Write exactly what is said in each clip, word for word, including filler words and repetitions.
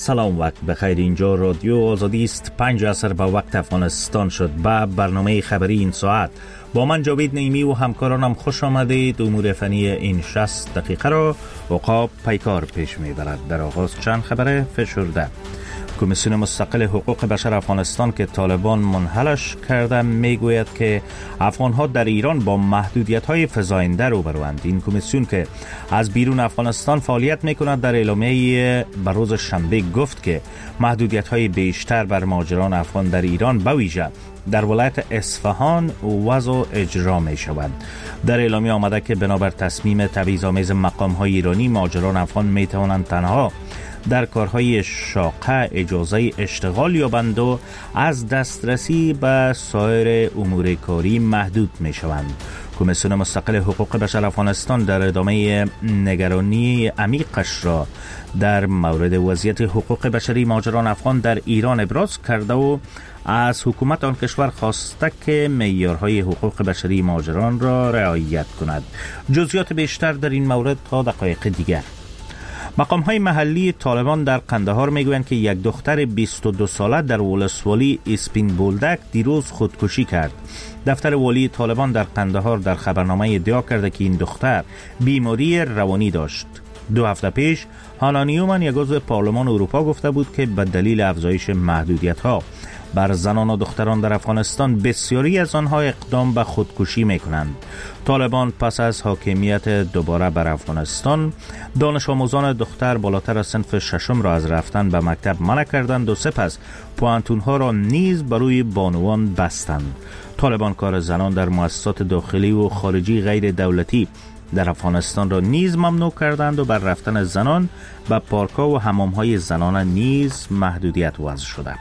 سلام، وقت بخیر. اینجا رادیو آزادی است. پنج عصر به وقت افغانستان شد. با برنامه خبری این ساعت با من جاوید نعیمی و همکارانم خوش آمدید. امور فنی این شصت دقیقه را عقاب پیکار پیش میبرد. در آغاز چند خبر فشرده. کمیسیون مستقل حقوق بشر افغانستان که طالبان منحلش کرده میگوید که افغانها در ایران با محدودیت‌های فزاینده روبروند. این کمیسیون که از بیرون افغانستان فعالیت میکند در اعلامیه به روز شنبه گفت که محدودیت‌های بیشتر بر مهاجران افغان در ایران به ویژه در ولایت اصفهان وضع اجرا می شود. در اعلامیه آمده که بنابر تصمیم تبعیض‌آمیز مقام‌های ایرانی مهاجران افغان می توانند تنها در کارهای شاقه اجازه اشتغال یابند و از دسترسی به سایر امور کاری محدود می شوند. کمیسیون مستقل حقوق بشر افغانستان در ادامه نگرانی عمیقش را در مورد وضعیت حقوق بشری مهاجران افغان در ایران ابراز کرده و از حکومت آن کشور خواسته که معیارهای حقوق بشری مهاجران را رعایت کند. جزئیات بیشتر در این مورد تا دقایق دیگر. مقام‌های محلی طالبان در قندهار میگویند که یک دختر بیست و دو ساله در ولسوالی اسپین بولدک دیروز خودکشی کرد. دفتر والی طالبان در قندهار در خبرنامه ادعا کرده که این دختر بیماری روانی داشت. دو هفته پیش هانا نیومن یک عضو پارلمان اروپا گفته بود که به دلیل افزایش محدودیت‌ها بر زنان و دختران در افغانستان بسیاری از آنها اقدام به خودکشی میکنند. طالبان پس از حاکمیت دوباره بر افغانستان دانش آموزان دختر بالاتر از صنف ششم را از رفتن به مکتب منع کردند و سپس پوانتونها را نیز بروی بانوان بستند. طالبان کار زنان در مؤسسات داخلی و خارجی غیر دولتی در افغانستان را نیز ممنوع کردند و بر رفتن زنان به پارک‌ها و حمام‌های زنانه نیز محدودیت وضع شده.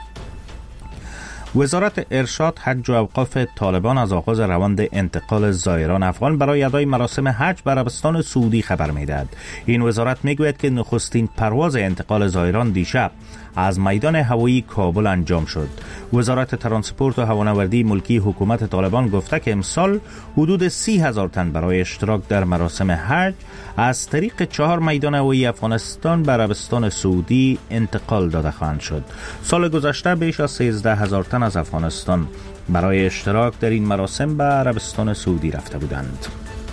وزارت ارشاد، حج و اوقاف طالبان از آغاز روند انتقال زائران افغان برای ادای مراسم حج به عربستان سعودی خبر می‌دهد. این وزارت میگوید که نخستین پرواز انتقال زائران دیشب از میدان هوایی کابل انجام شد. وزارت ترانسپورت و هوانوردی ملکی حکومت طالبان گفته که امسال حدود سی هزار تن برای اشتراک در مراسم حج از طریق چهار میدان هوایی افغانستان به عربستان سعودی انتقال داده خواهند شد. سال گذشته بیش از سیزده هزار تن از افغانستان برای اشتراک در این مراسم به عربستان سعودی رفته بودند.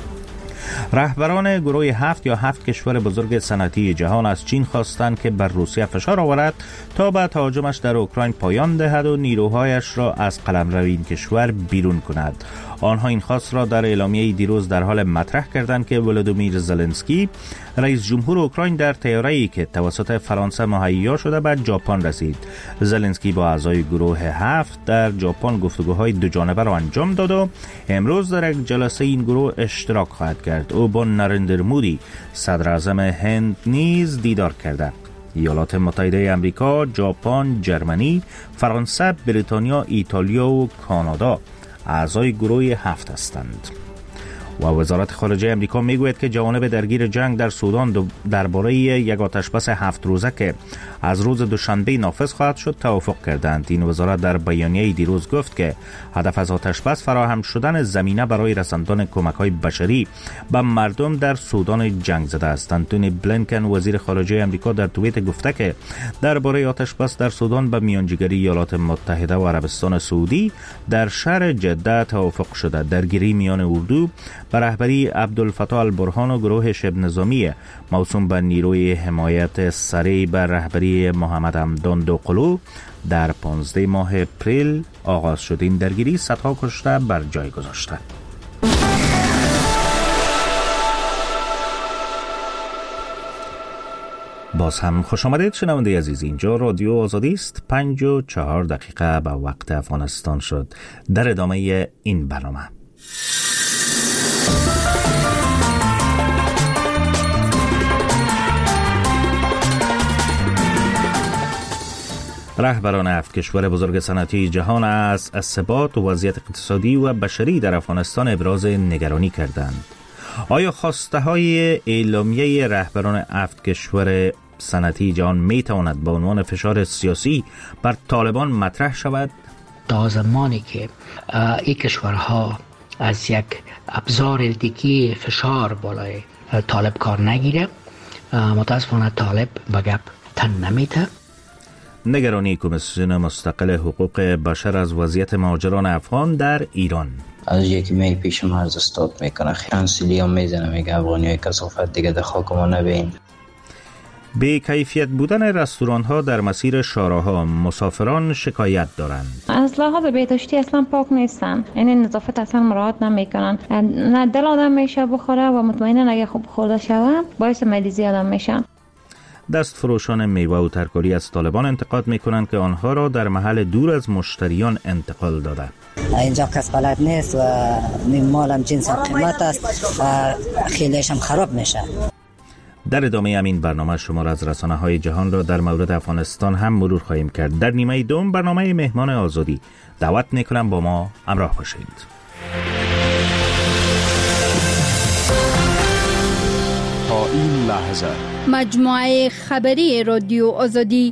رهبران گروه هفت یا هفت کشور بزرگ صنعتی جهان از چین خواستند که بر روسیه فشار آورد تا به تهاجمش در اوکراین پایان دهد و نیروهایش را از قلمرو این کشور بیرون کند. آنها این خواست را در اعلامیه دیروز در حال مطرح کردند که ولودیمیر زلنسکی رئیس جمهور اوکراین در طیاره‌ای که توسط فرانسه مهیا شده به ژاپن رسید. زلنسکی با اعضای گروه هفت در ژاپن گفتگوهای دو جانبه را انجام داد و امروز در یک جلسه این گروه اشتراک خواهد کرد. او با نریندر مودی صدر اعظم هند نیز دیدار کرده. ایالات متحده آمریکا، ژاپن، جرمنی، فرانسه، بریتانیا، ایتالیا و کانادا اعضای گروه هفت هستند. و وزارت خارجه امریکا میگوید که جوانب درگیر جنگ در سودان درباره یک آتشبس هفت روزه که از روز دوشنبه نافذ خواهد شد توافق کردند. این وزارت در بیانیه دیروز گفت که هدف از آتشبس فراهم شدن زمینه برای رساندن کمک‌های بشری به مردم در سودان جنگ زده است. انتونی بلینکن وزیر خارجه امریکا در توییت گفته که درباره آتشبس در سودان به میانجیگری ایالات متحده و عربستان سعودی در شهر جده توافق شده. درگیری میان اردو به رهبری عبدالفتاح البرهان و گروه شبه نظامی موسوم به نیروی حمایت سریع به رهبری محمد حمدان دوقلو در پانزده ماه اپریل آغاز شد. این درگیری صدها کشته بر جای گذاشته. باز هم خوش آمدید شنونده عزیز. اینجا رادیو آزادی است. پنج و چهار دقیقه به وقت افغانستان شد. در ادامه این برنامه رهبران هفت کشور بزرگ صنعتی جهان از ثبات و وضعیت اقتصادی و بشری در افغانستان ابراز نگرانی کردند. آیا خواسته های اعلامیه رهبران هفت کشور صنعتی جهان می تواند به عنوان فشار سیاسی بر طالبان مطرح شود؟ تا زمانی که این کشورها از یک ابزار دیگه فشار بالای طالب کار نگیره، متاسفانه طالب به گپ تن نمیده نگرانی کمیسیون مستقل حقوق بشر از وضعیت مهاجران افغان در ایران. از یکی میل پیشم عرض استاد میکنه خیانسیلی هم میزنه، میگه افغانی های کثافت دیگه در خاک ما نبین. به کیفیت بودن رستوران ها در مسیر شاراها مسافران شکایت دارند. از لحاظ بهداشتی اصلا پاک نیستن، یعنی نظافت اصلا مراعات نمیکنن. نه دل آدم میشه بخوره و مطمئنا اگه خوب خورده شوه باعث مریضی آدم میشه. دست فروشان میوه و ترکاری از طالبان انتقاد میکنند که آنها را در محل دور از مشتریان انتقال داده. اینجا کس بلد نیست و مال هم جنس قیمت است و خیلیش هم خراب میشه. در ادامه همین برنامه شما را از رسانه های جهان را در مورد افغانستان هم مرور خواهیم کرد. در نیمه دوم برنامه مهمان آزادی دعوت میکنم با ما همراه باشید. تا این لحظه مجموعه خبری رادیو آزادی.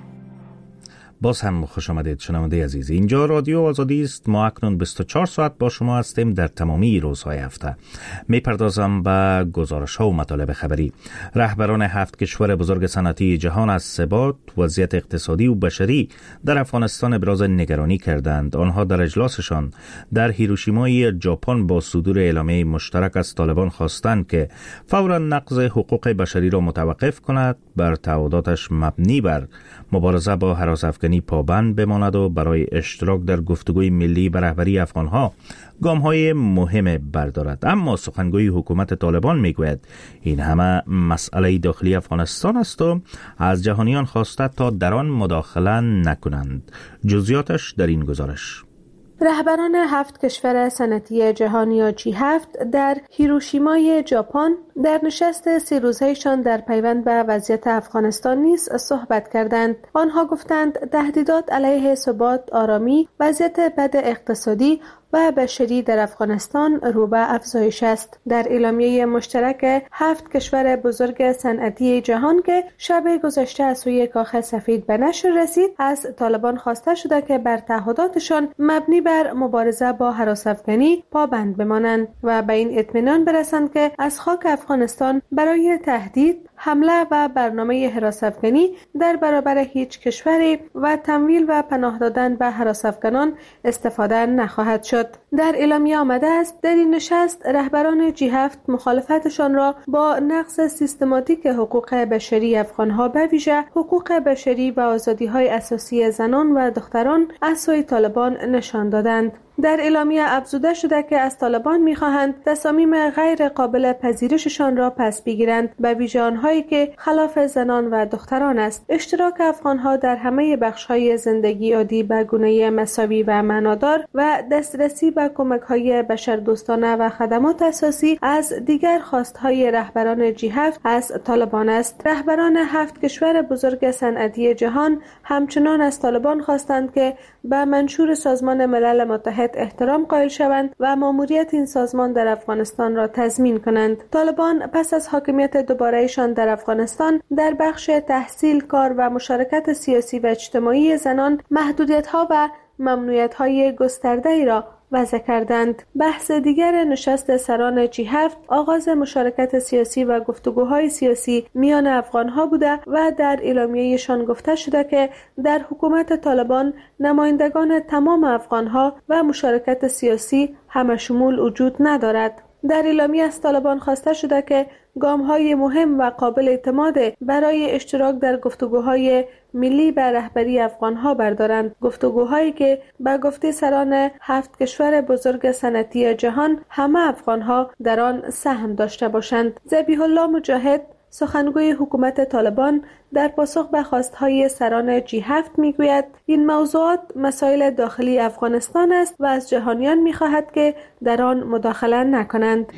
باز هم خوش آمدید شنونده عزیز. اینجا رادیو آزادی است. ما اکنون بیست و چهار ساعت با شما هستیم در تمامی روزهای هفته. میپردازم به گزارش ها و مطالب خبری. رهبران هفت کشور بزرگ صنعتی جهان از ثبات، وضعیت اقتصادی و بشری در افغانستان ابراز نگرانی کردند. آنها در اجلاسشان در هیروشیمای ژاپن با صدور اعلامیه مشترک از طالبان خواستند که فوراً نقض حقوق بشری را متوقف کند، بر تعهداتش مبنی بر مبارزه با هراس افغانی پابند بماند و برای اشتراک در گفتگوی ملی به رهبری افغانها گام‌های مهم بردارد. اما سخنگوی حکومت طالبان میگوید این همه مسئله داخلی افغانستان است و از جهانیان خواسته تا در آن مداخله نکنند. جزئیاتش در این گزارش. رهبران هفت کشور صنعتی جهان یا جی هفت در هیروشیمای ژاپن در نشست سه روزهایشان در پیوند به وضعیت افغانستان نیز صحبت کردند. آنها گفتند تهدیدات علیه ثبات، آرامی، وضعیت بد اقتصادی و بشری در افغانستان رو به افزایش است. در اعلامیه مشترک هفت کشور بزرگ صنعتی جهان که شب گذشته از سوی کاخ سفید به نشر رسید، از طالبان خواسته شده که بر تعهداتشان مبنی بر مبارزه با هراس افغانی پابند بمانند و به این اطمینان برسند که از خاک افغانستان برای تهدید، حمله و برنامه هراس افغانی در برابر هیچ کشوری و تمویل و پناه دادن به هراس افغانان استفاده نخواهد شد. در اعلامیه آمده است در این نشست رهبران جی هفت مخالفتشان را با نقض سیستماتیک حقوق بشری افغانها به ویژه حقوق بشری و آزادی‌های اساسی زنان و دختران از سوی طالبان نشان دادند. در اعلامیه افزوده شده که از طالبان می‌خواهند تصامیم غیر قابل پذیرششان را پس بگیرند، به ویژه آنهایی که خلاف زنان و دختران است. اشتراک افغان‌ها در همه بخش‌های زندگی عادی به گونه مساوی و معنادار و دسترسی به کمک‌های بشردوستانه و خدمات اساسی از دیگر خواست‌های رهبران جی هفت از طالبان است. رهبران هفت کشور بزرگ صنعتی جهان همچنان از طالبان خواستند که به منشور سازمان ملل متحد احترام قائل شوند و ماموریت این سازمان در افغانستان را تضمین کنند. طالبان پس از حاکمیت دوباره‌ایشان در افغانستان در بخش تحصیل، کار و مشارکت سیاسی و اجتماعی زنان محدودیت‌ها و ممنوعیت‌های گسترده‌ای را وضع کردند. بحث دیگر نشست سران جی هفت آغاز مشارکت سیاسی و گفتگوهای سیاسی میان افغانها بوده و در اعلامیه‌شان گفته شده که در حکومت طالبان نمایندگان تمام افغانها و مشارکت سیاسی همشمول وجود ندارد. در اعلامیه از طالبان خواسته شده که گام‌های مهم و قابل اعتماد برای اشتراک در گفتگوهای ملی به رهبری افغان‌ها بردارند، گفتگوهایی که به گفته سران هفت کشور بزرگ صنعتی جهان همه افغان‌ها در آن سهم داشته باشند. ذبیح الله مجاهد، سخنگوی حکومت طالبان، در پاسخ به خواستهای سران جی هفت میگوید این موضوعات مسائل داخلی افغانستان است و از جهانیان میخواهد که در آن مداخله نکنند.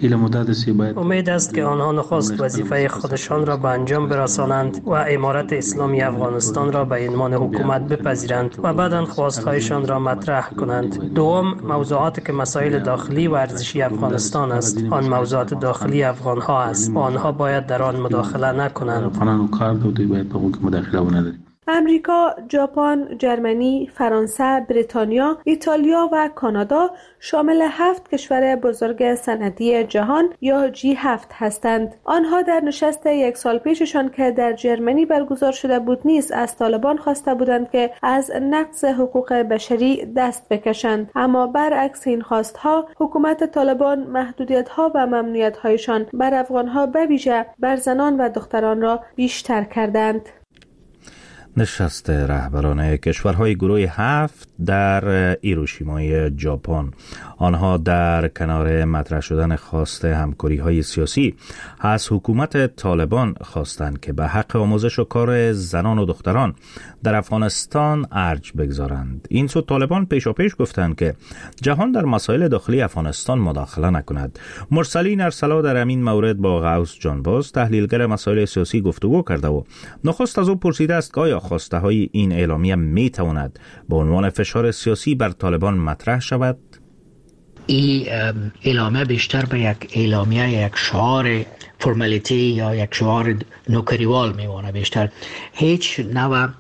امید است که آنها نخست وظیفه خودشان را به انجام برسانند و امارت اسلامی افغانستان را به عنوان حکومت بپذیرند و بعداً خواستهایشان را مطرح کنند. دوم، موضوعاتی که مسائل داخلی و ارزشی افغانستان است، آن موضوعات داخلی افغانها است و آنها باید در آن مداخله نکنند. امریکا، ژاپن، ژرمنی، فرانسه، بریتانیا، ایتالیا و کانادا شامل هفت کشور بزرگ صنعتی جهان یا جی هفت هستند. آنها در نشست یک سال پیششان که در ژرمنی برگزار شده بود نیز از طالبان خواسته بودند که از نقض حقوق بشری دست بکشند، اما برعکس این خواستها حکومت طالبان محدودیت‌ها و ممنوعیت‌هایشان بر افغان‌ها به ویژه بر زنان و دختران را بیشتر کردند. نشست رهبران کشورهای گروه هفت در هیروشیمای ژاپن. آنها در کنار مطرح شدن خواست همکاری‌های سیاسی از حکومت طالبان خواستند که به حق آموزش و کار زنان و دختران در افغانستان ارج بگذارند. این سو طالبان پیشاپیش گفتند که جهان در مسائل داخلی افغانستان مداخله نکند. مرسلین ارسلا در همین مورد با غوث جانباز تحلیلگر مسائل سیاسی گفتگو کرده و نخست از او پرسیده است که آیا خواسته های این اعلامیه می تواند به عنوان فشار سیاسی بر طالبان مطرح شود؟ این اعلامیه بیشتر به یک اعلامیه، یک شعار فرمالیتی یا یک شعار نوکریوال میمونه. بیشتر هیچ نوع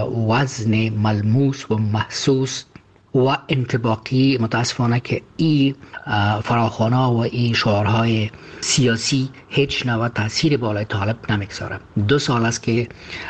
وزن ملموس و محسوس و انطباقی متاسفانه که این فراخوانه و این شعارهای سیاسی هیچ نوع تاثیر بالای طالب نمیگذاره. دو سال است که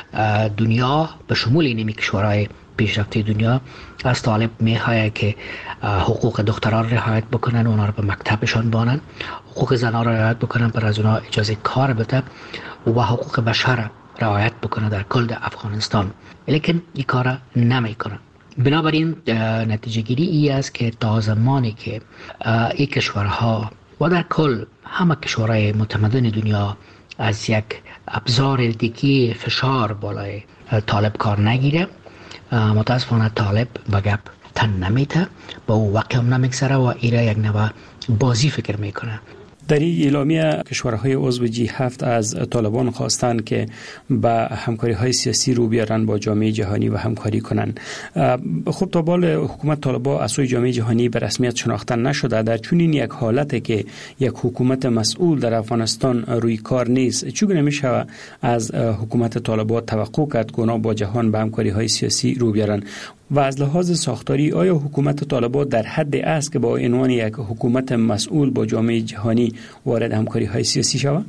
دنیا به شمول این کشورهای پیشرفته دنیا از طالب میخواد که حقوق دختران رعایت بکنن، اونا رو به مکتبشان بانن، حقوق زنان را رعایت بکنن، پر از اونا اجازه کار بده و حقوق بشر رعایت بکنه در کل افغانستان، لیکن این کار نمیکنن. بنابراین نتیجه گیری ای است که تا زمانی که این کشورها و در کل همه کشورهای متمدن دنیا از یک ابزار دیگه فشار بالای طالب کار نگیره، متاسفانه طالب به گپ تن نمیته، با او وقت هم نمیگذره و ایره یک نوع بازی فکر میکنه. در این اعلامیه کشورهای عضو جی هفت از طالبان خواستند که به همکاری‌های سیاسی رو بیارن با جامعه جهانی و همکاری کنند. خب تا بال حکومت طالبان از سوی جامعه جهانی به رسمیت شناخته نشده. در چنین یک حالتی که یک حکومت مسئول در افغانستان روی کار نیست، چگونه میشه از حکومت طالبان توقع کرد که اونا با جهان به همکاری‌های سیاسی رو بیارن؟ و از لحاظ ساختاری آیا حکومت طالبان در حد است که با عنوان یک حکومت مسئول با جامعه جهانی وارد همکاری‌های سیاسی شود؟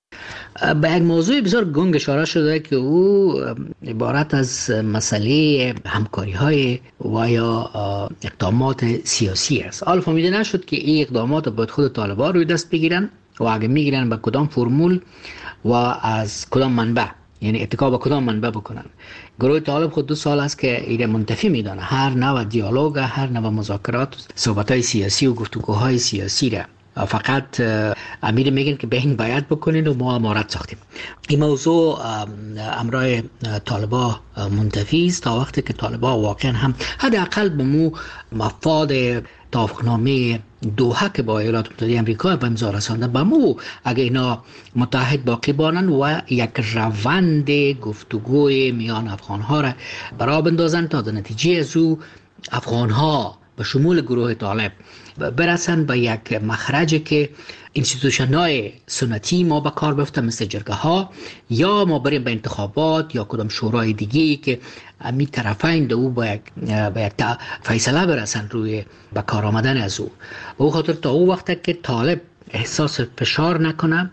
به یک موضوع بسیار گنگ اشاره شده که او عبارت از مسئله همکاری‌های و یا اقدامات سیاسی است. حالا فهمیده نشد که این اقدامات باید خود طالبان روی دست بگیرن و اگه میگیرن به کدام فرمول و از کدام منبع، یعنی اتکا به کدام منبع بکنن. گروه طالب خود دو سال است که ایره منتفی میدانه هر نوع دیالوگ، هر نوع مذاکرات، صحبت‌های سیاسی و گفتگوهای سیاسی را فقط امیر میگن که بهین باید بکنین و ما امارت ساختیم. این موضوع امرای طالبا منتفی است تا وقتی که طالبا واقعا هم حداقل به مو مفاد توافقنامه دوحه که با ایالات متحده آمریکا به امضا رسانده به مو اگه اینا متحد باقی بانن و یک روند گفتگوی میان افغانها را برا بندازن تا در نتیجه از او افغانها به شمول گروه طالب برسن به یک مخرجی که انستیتوشن‌های سنتی ما به کار بفته مثل جرگه ها، یا ما بریم به انتخابات یا کدام شورای دیگی که امی طرفین دو با یک با یک فیصله برسن روی به کار آمدن از او. او خاطر تا او وقت که طالب احساس فشار نکنه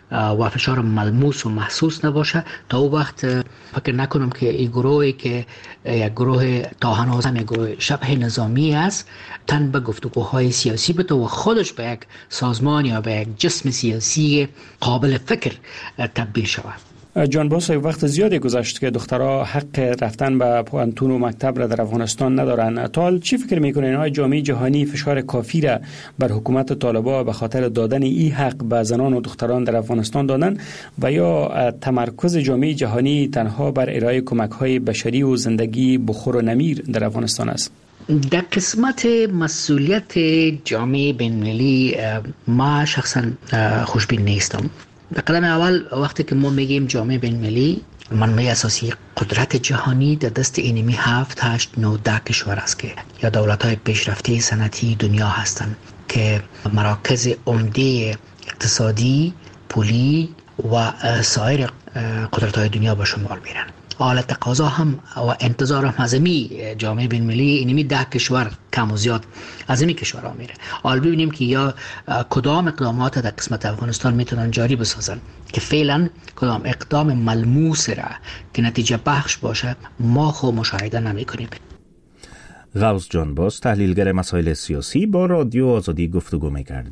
و فشار ملموس و محسوس نباشه، تا او وقت فکر نکنم که این گروهی که یک گروه تا هنوز هم یک گروه شبه نظامی است تن به گفتگوهای سیاسی بده و خودش به یک سازمان یا به یک جسم سیاسی قابل فکر تبدیل شود. جان باس، وقت زیادی گذشت که دخترها حق رفتن به پوهنتون و مکتب را در افغانستان ندارن. تا حال چی فکر میکنین های جامعه جهانی فشار کافی را بر حکومت طالبان به خاطر دادن این حق به زنان و دختران در افغانستان دادن و یا تمرکز جامعه جهانی تنها بر ارائه کمک های بشری و زندگی بخور و نمیر در افغانستان است؟ در قسمت مسئولیت جامعه بین‌المللی ما شخصا خوشبین نیستم. در قدم اول وقتی که ما میگیم جامعه بین‌المللی، منبع اساسی قدرت جهانی در دست اینمی هفت هشت نه ده کشور است که یا دولت‌های پیشرفته صنعتی دنیا هستند که مراکز عمده اقتصادی، پولی و سایر قدرت‌های دنیا به شمار میرن. حال تقاضا هم و انتظار هم از می جامعه بین المللی اینمی ده کشور کم و زیاد از این کشورها میره. حال ببینیم که یا کدام اقدامات در قسمت افغانستان میتونن جاری بسازن که فعلا کدام اقدام ملموس را که نتیجه بخش باشه ما خو مشاهده نمی کنیم. غوث جان باز تحلیلگر مسائل سیاسی با رادیو آزادی گفتگو می‌کرد.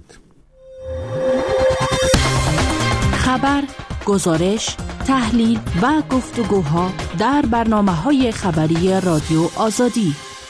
خبر، گزارش، تحلیل و گفتگوها در برنامه‌های خبری رادیو آزادی.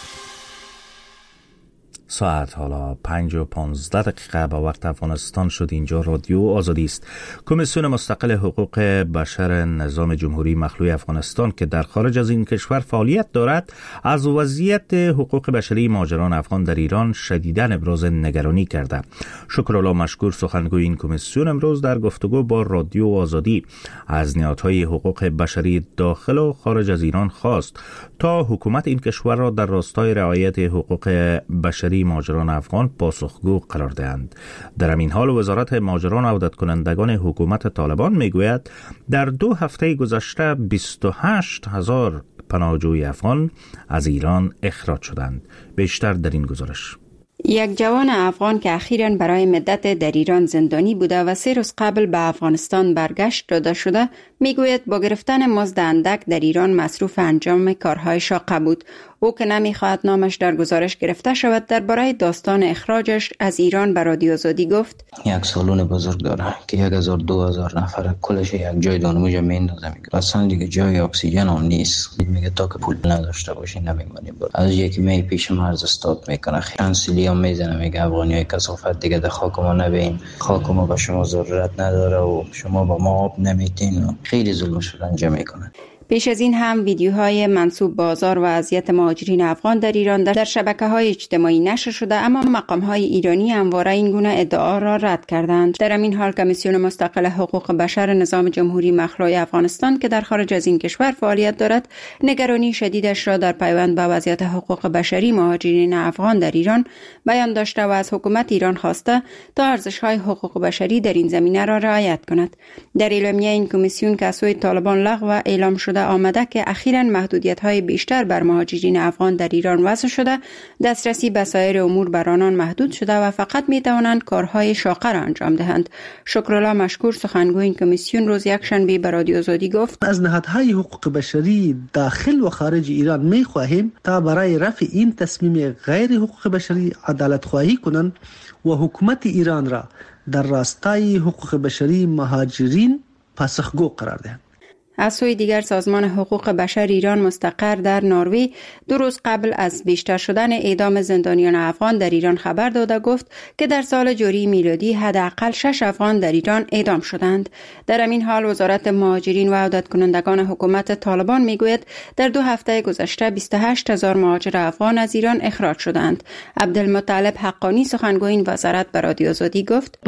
ساعت حالا پنج و پانزده دقیقه به وقت افغانستان شد. اینجا رادیو آزادی است. کمیسیون مستقل حقوق بشر نظام جمهوری مخلوع افغانستان که در خارج از این کشور فعالیت دارد از وضعیت حقوق بشری مهاجران افغان در ایران شدیداً ابراز نگرانی کرده. شکرالله مشکور سخنگوی این کمیسیون امروز در گفتگو با رادیو آزادی از نهادهای حقوق بشری داخل و خارج از ایران خواست تا حکومت این کشور را در راستای رعایت حقوق بشری مهاجران افغان پاسخگو قرار دهند. در همین حال وزارت مهاجران و عودت کنندگان حکومت طالبان میگوید در دو هفته گذشته بیست و هشت هزار پناهجوی افغان از ایران اخراج شدند. بیشتر در این گزارش. یک جوان افغان که اخیراً برای مدت در ایران زندانی بوده و سه روز قبل به افغانستان برگشت داده شده میگوید با گرفتن مزد اندک در ایران مصروف انجام کارهای شاقه بود. او که نمیخواهد نامش در گزارش گرفته شود درباره داستان اخراجش از ایران به رادیو آزادی گفت: یک سالون بزرگ داره که یک هزار دو هزار نفر کلش یک جای دانموج میندازه. میگه اصلا دیگه جای اکسیژن هم نیست. میگه تا که پول نداشته باشی نمیمونی. از یکی می پیش مرز استاد میکنه کنسیلی هم میزنه. میگه افغانیای کثافت دیگه در خاک ما نبین، خاک ما به شما ضرورت نداره و شما با ما آب نمیتین و خیلی ظلمش رو انجام میکنن. پیش از این هم ویدیوهای منسوب به آزار و اذیت مهاجرین افغان در ایران در شبکه‌های اجتماعی نشر شده، اما مقام‌های ایرانی همواره این گونه ادعا را رد کردند. در همین حال کمیسیون مستقل حقوق بشر نظام جمهوری مخلوع افغانستان که در خارج از این کشور فعالیت دارد، نگرانی شدیدش را در پیوند به وضعیت حقوق بشری مهاجرین افغان در ایران بیان داشته و از حکومت ایران خواسته تا ارزش‌های حقوق بشری در این زمینه را رعایت کند. در اعلامیه این کمیسیون که از سوی طالبان لغو اعلام شده آمده که اخیراً محدودیت‌های بیشتر بر مهاجرین افغان در ایران وضع شده، دسترسی به سایر امور بر آنان محدود شده و فقط می‌توانند کارهای شاقه را انجام دهند. شکرالله مشکور سخنگوی این کمیسیون روز یکشنبه به رادیو آزادی گفت: از نهادهای حقوق بشری داخل و خارج ایران می‌خواهیم تا برای رفع این تصمیم غیر حقوق بشری عدالت خواهی کنند و حکومت ایران را در راستای حقوق بشری مهاجرین پاسخگو قرار دهند. از سوی دیگر سازمان حقوق بشر ایران مستقر در نروژ دو روز قبل از بیشتر شدن اعدام زندانیان افغان در ایران خبر داده گفت که در سال جاری میلادی حداقل شش افغان در ایران اعدام شدند. در همین حال وزارت مهاجرین و عودت کنندگان حکومت طالبان میگوید در دو هفته گذشته بیست و هشت هزار مهاجر افغان از ایران اخراج شدند. عبدالمطلب حقانی سخنگوی این وزارت به رادیو آزادی گفت: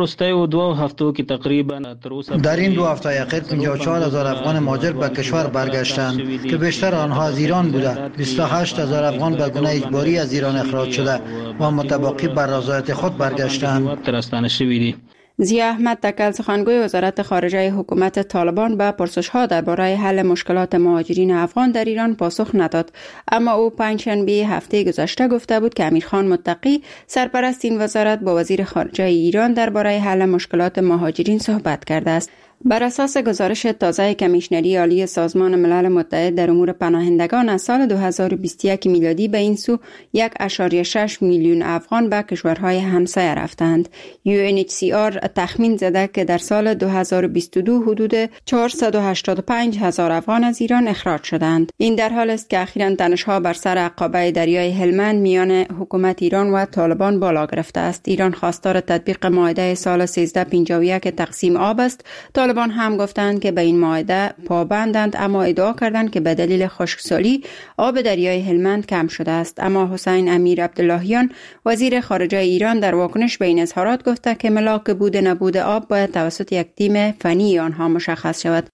در این دو هفته اخیر پنجاه و چهار هزار افغان مهاجر به کشور برگشتند که بیشتر آنها از ایران بوده. بیست و هشت هزار افغان به گونه اجباری از ایران اخراج شده و متباقی بر رضایت خود برگشتند. ضیاء احمد تکل سخنگوی وزارت خارجه حکومت طالبان به پرسش‌ها درباره حل مشکلات مهاجرین افغان در ایران پاسخ نداد، اما او پنجشنبه هفته گذشته گفته بود که امیرخان متقی سرپرست این وزارت با وزیر خارجه ایران درباره حل مشکلات مهاجرین صحبت کرده است. بر اساس گزارش تازه کمیشنری عالی سازمان ملل متحد در امور پناهندگان از سال دو هزار و بیست و یک میلادی به این سو یک ممیز شش میلیون افغان به کشورهای همسایه رفتند. یو ان اچ سی آر تخمین زده که در سال دو هزار و بیست و دو حدود چهارصد و هشتاد و پنج هزار افغان از ایران اخراج شدند. این در حال است که اخیراً تنش‌ها بر سر عقبه دریای هلمند میان حکومت ایران و طالبان بالا گرفته است. ایران خواستار تطبیق معاهده سال سیزده پنجاه و یک تقسیم آب است. طالبان هم گفتند که به این معاهده پابندند، اما ادعا کردند که به دلیل خشکسالی آب دریای هلمند کم شده است. اما حسین امیر عبداللهیان وزیر خارجه ایران در واکنش به این اظهارات گفته که ملاک بود نبود آب باید توسط یک تیم فنی آنها مشخص شود.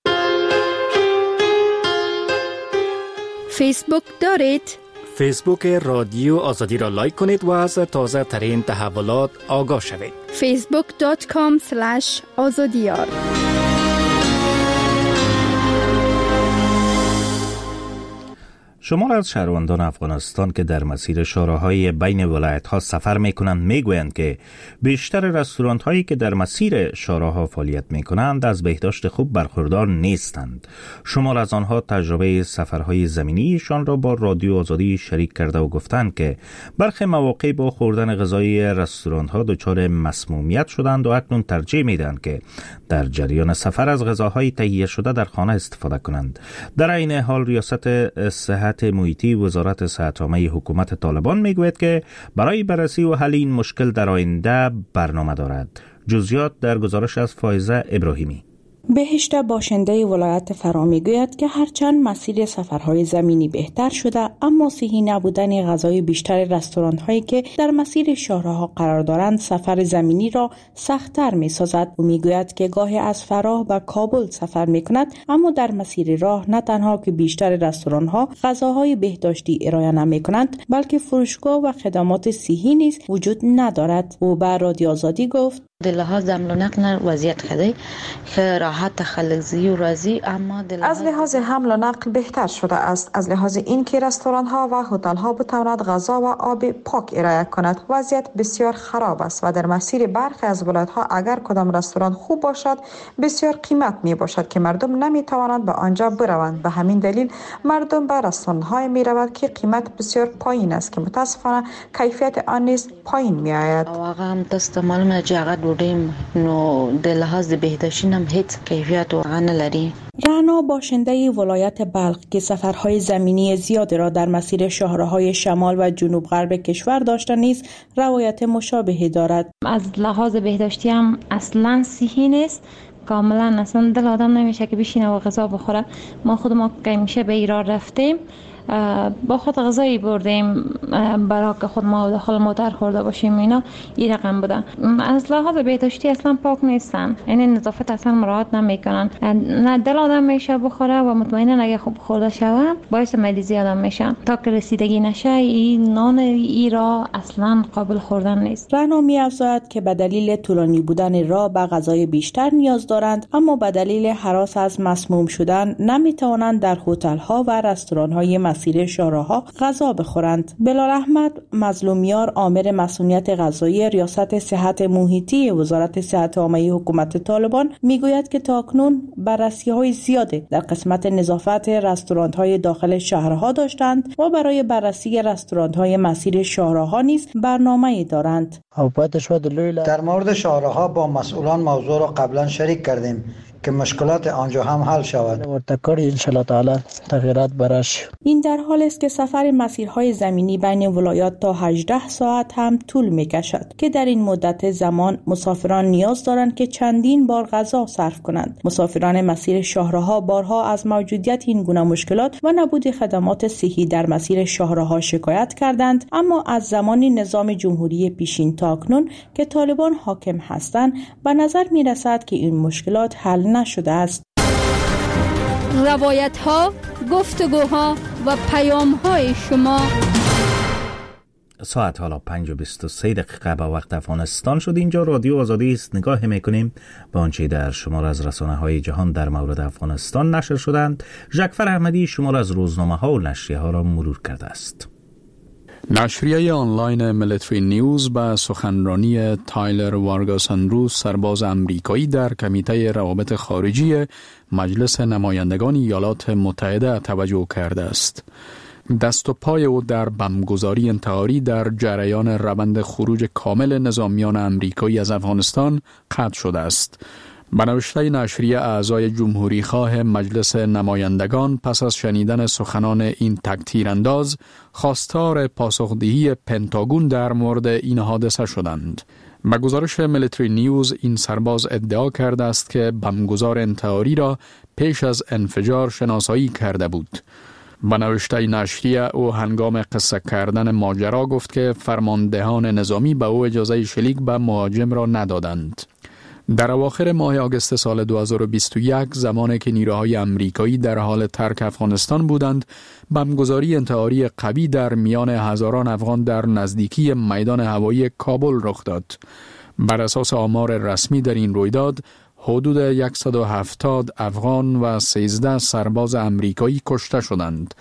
فیسبوک دارید؟ فیسبوک رادیو آزادی را لایک کنید و از تازه ترین تحولات آگاه شوید. فیسبوک دات کام اسلش آزادیار شمار از شهروندان افغانستان که در مسیر شاهراهای بین ولایت‌ها سفر می‌کنند می‌گویند که بیشتر رستوران‌هایی که در مسیر شاهراها فعالیت می‌کنند از بهداشت خوب برخوردار نیستند. شمار از آنها تجربه سفرهای زمینیشان را با رادیو آزادی شریک کرده و گفتند که برخی مواقع با خوردن غذای رستوران‌ها دچار مسمومیت شدند و اکنون ترجیح می‌دهند که در جریان سفر از غذاهای تهیه شده در خانه استفاده کنند. در این حال ریاست صحت محیطی وزارت صحت عامه حکومت طالبان میگوید که برای بررسی و حل این مشکل در آینده برنامه دارد. جزئیات در گزارش از فائزه ابراهیمی. بهشت باشنده ولایت فرا میگوید که هرچند مسیر سفرهای زمینی بهتر شده، اما صحی نبودن غذای بیشتر رستوران هایی که در مسیر شاهراها قرار دارند سفر زمینی را سخت‌تر می‌سازد. او میگوید که گاهی از فراه و کابل سفر می‌کند، اما در مسیر راه نه تنها که بیشتر رستوران ها غذاهای بهداشتی ارائه نمی‌کنند، بلکه فروشگاه و خدمات صحی نیز وجود ندارد. او به رادیو آزادی گفت در لحاظ حمل و نقل وضعیت خیلی که راحت خلق زی و رازی، اما از لحاظ حمل و نقل بهتر شده است. از لحاظ اینکه رستوران ها و هتل ها بتواند غذا و آب پاک ارائه کند، وضعیت بسیار خراب است و در مسیر برخی از ولایت ها اگر کدام رستوران خوب باشد بسیار قیمت می باشد که مردم نمی توانند به آنجا بروند. به همین دلیل مردم به رستوران های می روند که قیمت بسیار پایین است که متاسفانه کیفیت آن نیز پایین می آید. واقعا هم دست معلومه چقدر بودیم نو در لحاظ بهداشتی هم هیچ کیفیت و نداری. رعنا باشنده ولایت بلخ که سفرهای زمینی زیاد را در مسیر شاهراهای شمال و جنوب غرب کشور داشته نیز روایت مشابهی دارد. از لحاظ بهداشتی هم اصلا صحی نیست، کاملا اصلا دل آدم نمیشه که بشینه و غذا بخوره. ما خود ما که میشه به ایران رفتیم با خود غذایی بردیم برای که خود ما داخل موتر خورده باشیم، اینا این رقم بودن. از لحاظ بهداشتی اصلا پاک نیستن، یعنی نظافت اصلا مراعات نمیکنن. نه دل آدم میشه بخوره و مطمئنا اگه خوب خورده شوه باعث مریضی آدم میشه. تا که رسیدگی نشه این نان ای را اصلا قابل خوردن نیست. رعنا می‌افزاید که به دلیل طولانی بودن راه به غذای بیشتر نیاز دارند، اما به دلیل هراس از مسموم شدن نمیتوانند در هتل‌ها و رستوران‌های مسیر شاهراها غذا بخورند. بلال احمد مظلومیار آمر مسئولیت غذایی ریاست صحت محیطی وزارت صحت عامه حکومت طالبان میگوید که تاکنون بررسی‌های زیاده در قسمت نظافت رستوران‌های داخل شهرها داشتند و برای بررسی رستوران‌های مسیر شاهراها نیز برنامه‌ای دارند. در مورد شاهراها با مسئولان موضوع را قبلا شریک کردیم که مشکلات آنجا هم حل شود. این در حال است که سفر مسیرهای زمینی بین ولایات تا هجده ساعت هم طول می کشد که در این مدت زمان مسافران نیاز دارند که چندین بار غذا صرف کنند. مسافران مسیر شاهراها بارها از موجودیت این گونه مشکلات و نبود خدمات صحی در مسیر شاهراها شکایت کردند، اما از زمان نظام جمهوری پیشین تا اکنون که طالبان حاکم هستند به نظر می رسد که این مشکلات حل نشده است. روایت ها، گفتگوها و پیام های شما. ساعت حالا پنج و بیست و سه دقیقه با وقت افغانستان شد. اینجا رادیو آزادی است. نگاه میکنیم به آنچه در شمار از رسانه های جهان در مورد افغانستان نشر شدند. جعفر احمدی شمار از روزنامه ها و نشریه ها را مرور کرده است. نشریه آنلاین ملیتری نیوز به سخنرانی تایلر وارگاساندروس سرباز امریکایی در کمیته روابط خارجی مجلس نمایندگان ایالات متحده توجه کرده است. دست و پای او در بمبگذاری انتحاری در جریان روند خروج کامل نظامیان امریکایی از افغانستان قطع شده است. به نوشته نشریه، اعضای جمهوری خواه مجلس نمایندگان پس از شنیدن سخنان این تک تیرانداز خواستار پاسخدهی پنتاگون در مورد این حادثه شدند. به گزارش ملیتری نیوز، این سرباز ادعا کرده است که بمبگذار انتحاری را پیش از انفجار شناسایی کرده بود. به نوشته نشریه، او هنگام قصه کردن ماجرا گفت که فرماندهان نظامی به او اجازه شلیک به مهاجم را ندادند. در اواخر ماه آگوست سال دو هزار و بیست و یک، زمانی که نیروهای امریکایی در حال ترک افغانستان بودند، بمبگذاری انتحاری قوی در میان هزاران افغان در نزدیکی میدان هوایی کابل رخ داد. بر اساس آمار رسمی در این رویداد، حدود صد و هفتاد افغان و سیزده سرباز امریکایی کشته شدند.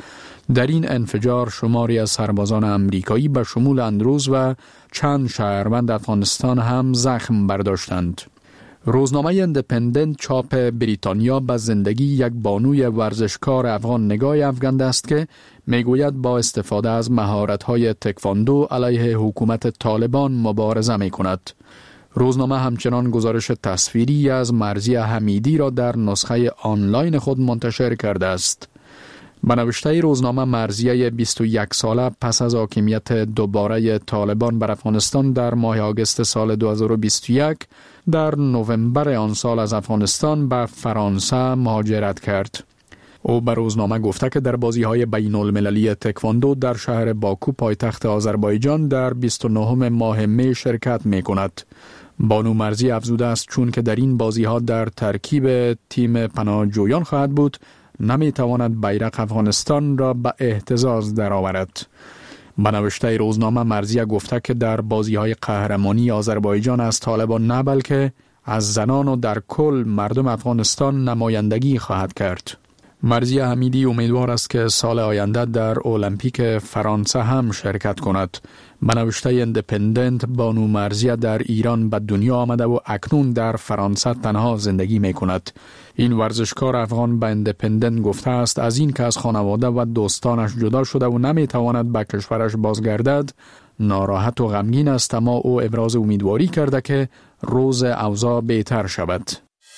در این انفجار شماری از سربازان امریکایی به شمول اندروز و چند شهروند افغانستان هم زخم برداشتند. روزنامه ایندیپندنت چاپ بریتانیا به زندگی یک بانوی ورزشکار افغان نگاه افکند است که میگوید با استفاده از مهارت‌های تکواندو علیه حکومت طالبان مبارزه می‌کند. روزنامه همچنان گزارش تصویری از مرضیه حمیدی را در نسخه آنلاین خود منتشر کرده است. به نوشته روزنامه، مرضیه بیست و یک ساله پس از حاکمیت دوباره طالبان بر افغانستان در ماه آگوست سال دو هزار و بیست و یک در نوامبر آن سال از افغانستان به فرانسه مهاجرت کرد. او به روزنامه گفته که در بازی‌های بین‌المللی تکواندو در شهر باکو پایتخت آذربایجان در بیست و نهم ماه می شرکت می‌کند. بانو مرضی افزوده است چون که در این بازی‌ها در ترکیب تیم پناهجویان خواهد بود، نمی‌تواند بیرق افغانستان را به اهتزاز درآورد. به نوشته روزنامه، مرضیه گفته که در بازی‌های قهرمانی آذربایجان از طالبان نه بلکه از زنان و در کل مردم افغانستان نمایندگی خواهد کرد. مرضیه حمیدی امیدوار است که سال آینده در المپیک فرانسه هم شرکت کند. به نوشته ایندیپندنت، بانو مرضیه در ایران به دنیا آمده و اکنون در فرانسه تنها زندگی می کند. این ورزشکار افغان به ایندیپندنت گفته است از این که از خانواده و دوستانش جدا شده و نمی تواند به کشورش بازگردد ناراحت و غمگین است، اما او ابراز امیدواری کرده که روز اوضاع بهتر شود.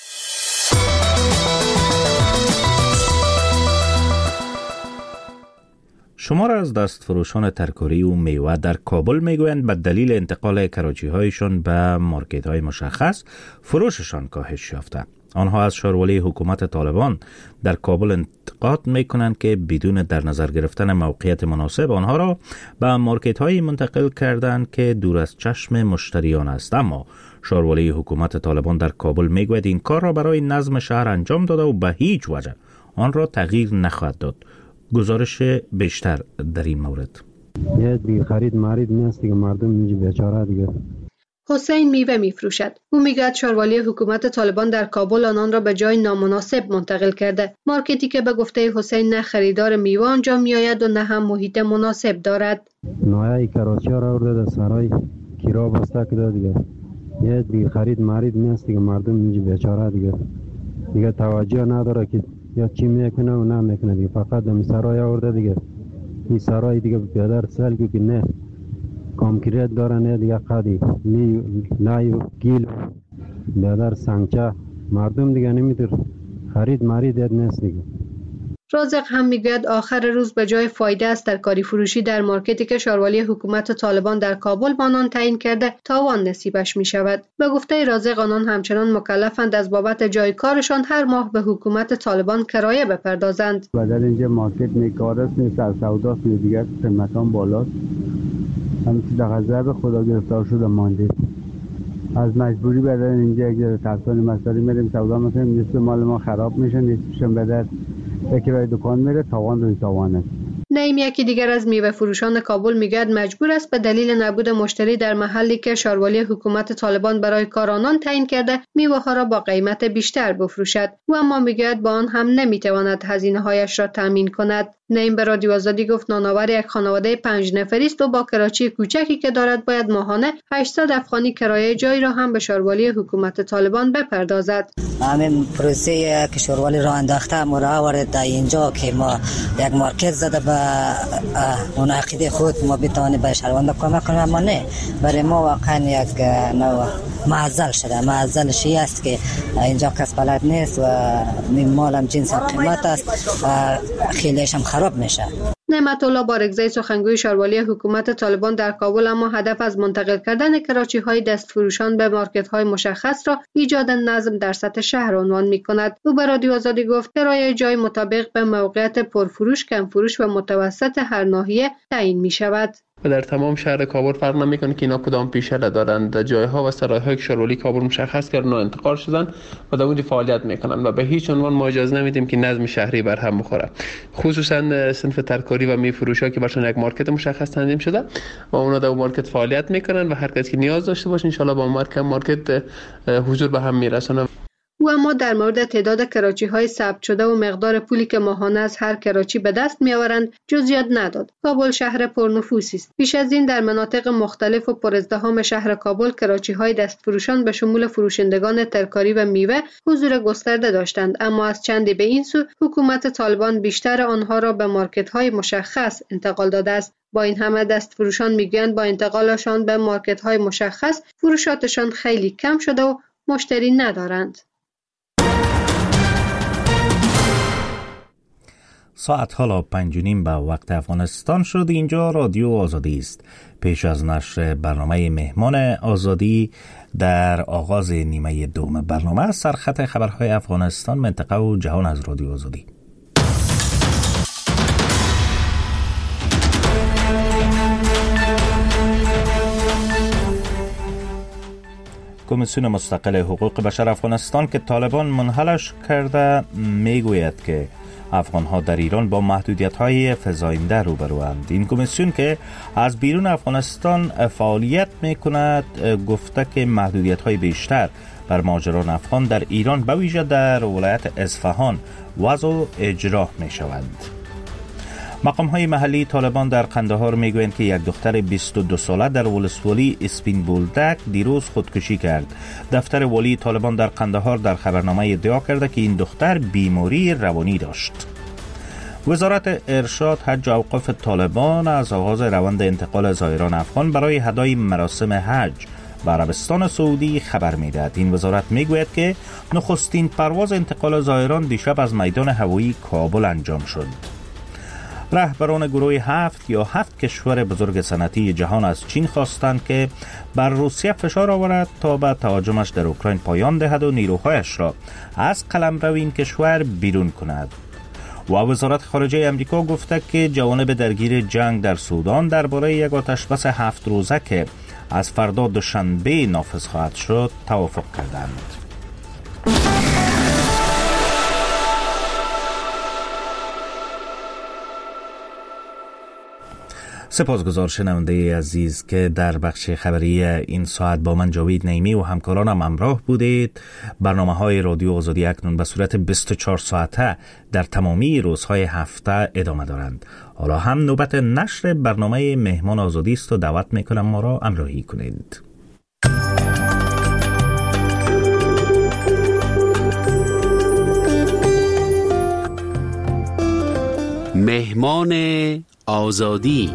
شمار از دستفروشان ترکاری و میوه در کابل میگویند به دلیل انتقال کراچی هایشان به مارکت های مشخص فروششان کاهش یافته. آنها از شارولی حکومت طالبان در کابل انتقاد میکنند که بدون در نظر گرفتن موقعیت مناسب آنها را به مارکت های منتقل کردند که دور از چشم مشتریان است. اما شارولی حکومت طالبان در کابل میگوید این کار را برای نظم شهر انجام داده و به هیچ وجه آن را تغییر نخواهد داد. گزارش بیشتر در این مورد. یه دیگه خرید مرید نیست دیگه، مردم اینجا بیچاره دیگه. حسین میوه میفروشد. او میگوید شاروالی حکومت طالبان در کابل آنان را به جای نامناسب منتقل کرده. مارکتی که به گفته حسین نه خریدار میوه آنجا میآید و نه هم محیط مناسب دارد. نایه کراچی را آورده در سرای کیرا بسته کرده دیگه. یه دیگه خرید مرید نیست دیگه، مردم اینجا بیچاره دیگه. دیگه توجه نداره که یا چی میکنه و نه میکنه دیگه، فقط دم سرای آورده دیگه. این سرای دیگه بیادر سلگی که نه کامکریت داره، نه دیگه قدی لی لای و گیل بیادر سنگچه، مردم دیگه نمیتر خرید مرید نیست دیگه. رازق هم میگوید آخر روز به جای فایده از ترکاری فروشی در مارکتی که شاروالی حکومت طالبان در کابل با آنان تعیین کرده تاوان نصیبش می شود. به گفته رازق آنان همچنان مکلفند از بابت جای کارشان هر ماه به حکومت طالبان کرایه بپردازند. بدل اینجا مارکت نیکارست نیست، از سوداست دیگر قیمتان بالاست. همچنین در غضب خدا گرفتار شده ماندید. از مجبوری بدل اینجا یک ترسان مساری میریم سودا میکنیم، نصف مال ما خراب میشه، نصفشون بدل یکی رای دکان میره، تاوان روی تاوانه. نعیم یکی دیگر از میوه فروشان کابل میگوید مجبور است به دلیل نبود مشتری در محلی که شاروالی حکومت طالبان برای کار آنان تعیین کرده میوه ها را با قیمت بیشتر بفروشد. او اما میگوید با آن هم نمیتواند هزینه هایش را تامین کند. نعیم به رادیو آزادی گفت نانآور یک خانواده پنج نفری است و با کراچی کوچکی که دارد باید ماهانه هشتصد افغانی کرایه جای را هم به شاروالی حکومت طالبان بپردازد. همین پروسه که شاروالی را انداخته ما را آورد در اینجا که ما یک مارکت زده به اون عقیده خود ما بتوانیم به شهروندان کمک کنیم، اما نه، برای ما واقعا یک نوع معضل شده. معضلش این است که اینجا کس بلد نیست و مال هم جنس هم قیمت است، خیلیش هم خراب میشه. نعمت الله بارگزای سخنگوی شاروالی حکومت طالبان در کابل اما هدف از منتقل کردن کراچی های دستفروشان به مارکت های مشخص را ایجاد نظم در سطح شهر عنوان می کند. او به رادیو آزادی گفت کرایه جای مطابق به موقعیت پرفروش، کم فروش و متوسط هر ناحیه تعیین می شود. و در تمام شهر کابل فرق نمیکنه که اینا کدام پیشله دارند. جایها و سرایهای که شاروالی کابل مشخص کردن و انتقال شدن و در اونجا فعالیت میکنن و به هیچ عنوان ما اجازه نمیدیم که نظم شهری بر هم بخوره. خصوصا صنف ترکاری و میفروشا که برشون یک مارکت مشخص تنظیم شده و اونا در مارکت فعالیت میکنن و هر کس که نیاز داشته باشه ان شاء الله با مارکت مارکت حضور به هم میرسونه. او اما در مورد تعداد کراچی های ثبت شده و مقدار پولی که ماهانه از هر کراچی به دست می آورند جزئیات نداد. کابل شهر پرنفوسی است. پیش از این در مناطق مختلف و پرازدحام شهر کابل کراچی های دستفروشان به شمول فروشندگان ترکاری و میوه حضور گسترده داشتند، اما از چندی به این سو حکومت طالبان بیشتر آنها را به مارکت های مشخص انتقال داده است. با این همه دستفروشان میگویند با انتقالشان به مارکت های مشخص فروشاتشان خیلی کم شده و مشتری ندارند. ساعت حالا پنج و نیم به وقت افغانستان شد. اینجا رادیو آزادی است. پیش از نشر برنامه مهمان آزادی در آغاز نیمه دوم برنامه سرخط خبرهای افغانستان، منطقه و جهان از رادیو آزادی. کمیسیون مستقل حقوق بشر افغانستان که طالبان منحلش کرده میگوید که افغان‌ها در ایران با محدودیت‌های فزاینده روبروند. این کمیسیون که از بیرون افغانستان فعالیت می‌کند گفته که محدودیت‌های بیشتر بر مهاجران افغان در ایران به ویژه در ولایت اصفهان وضع و اجرا می‌شود. مقام‌های محلی طالبان در قندهار میگویند که یک دختر بیست و دو ساله در ولسوالی اسپین بولدک دیروز خودکشی کرد. دفتر والی طالبان در قندهار در خبرنامه ادعا کرده که این دختر بیماری روانی داشت. وزارت ارشاد، حج و اوقاف طالبان از آغاز روند انتقال زائران افغان برای ادای مراسم حج به عربستان سعودی خبر میدهد. این وزارت میگوید که نخستین پرواز انتقال زائران دیشب از میدان هوایی کابل انجام شد. رهبران گروه هفت یا هفت کشور بزرگ صنعتی جهان از چین خواستند که بر روسیه فشار آورد تا به تهاجمش در اوکراین پایان دهد و نیروهایش را از قلمرو این کشور بیرون کند. و وزارت خارجه امریکا گفته که جوانب درگیر جنگ در سودان درباره یک آتشبس هفت روزه که از فردا دوشنبه نافذ خواهد شد توافق کردند. سپاسگزار شنونده عزیز که در بخش خبری این ساعت با من جاوید نعیمی و همکارانم همراه بودید. برنامه های رادیو آزادی اکنون به صورت بیست و چهار ساعته در تمامی روزهای هفته ادامه دارند. حالا هم نوبت نشر برنامه مهمان آزادی است و دعوت میکنم ما را همراهی کنید. مهمان آزادی.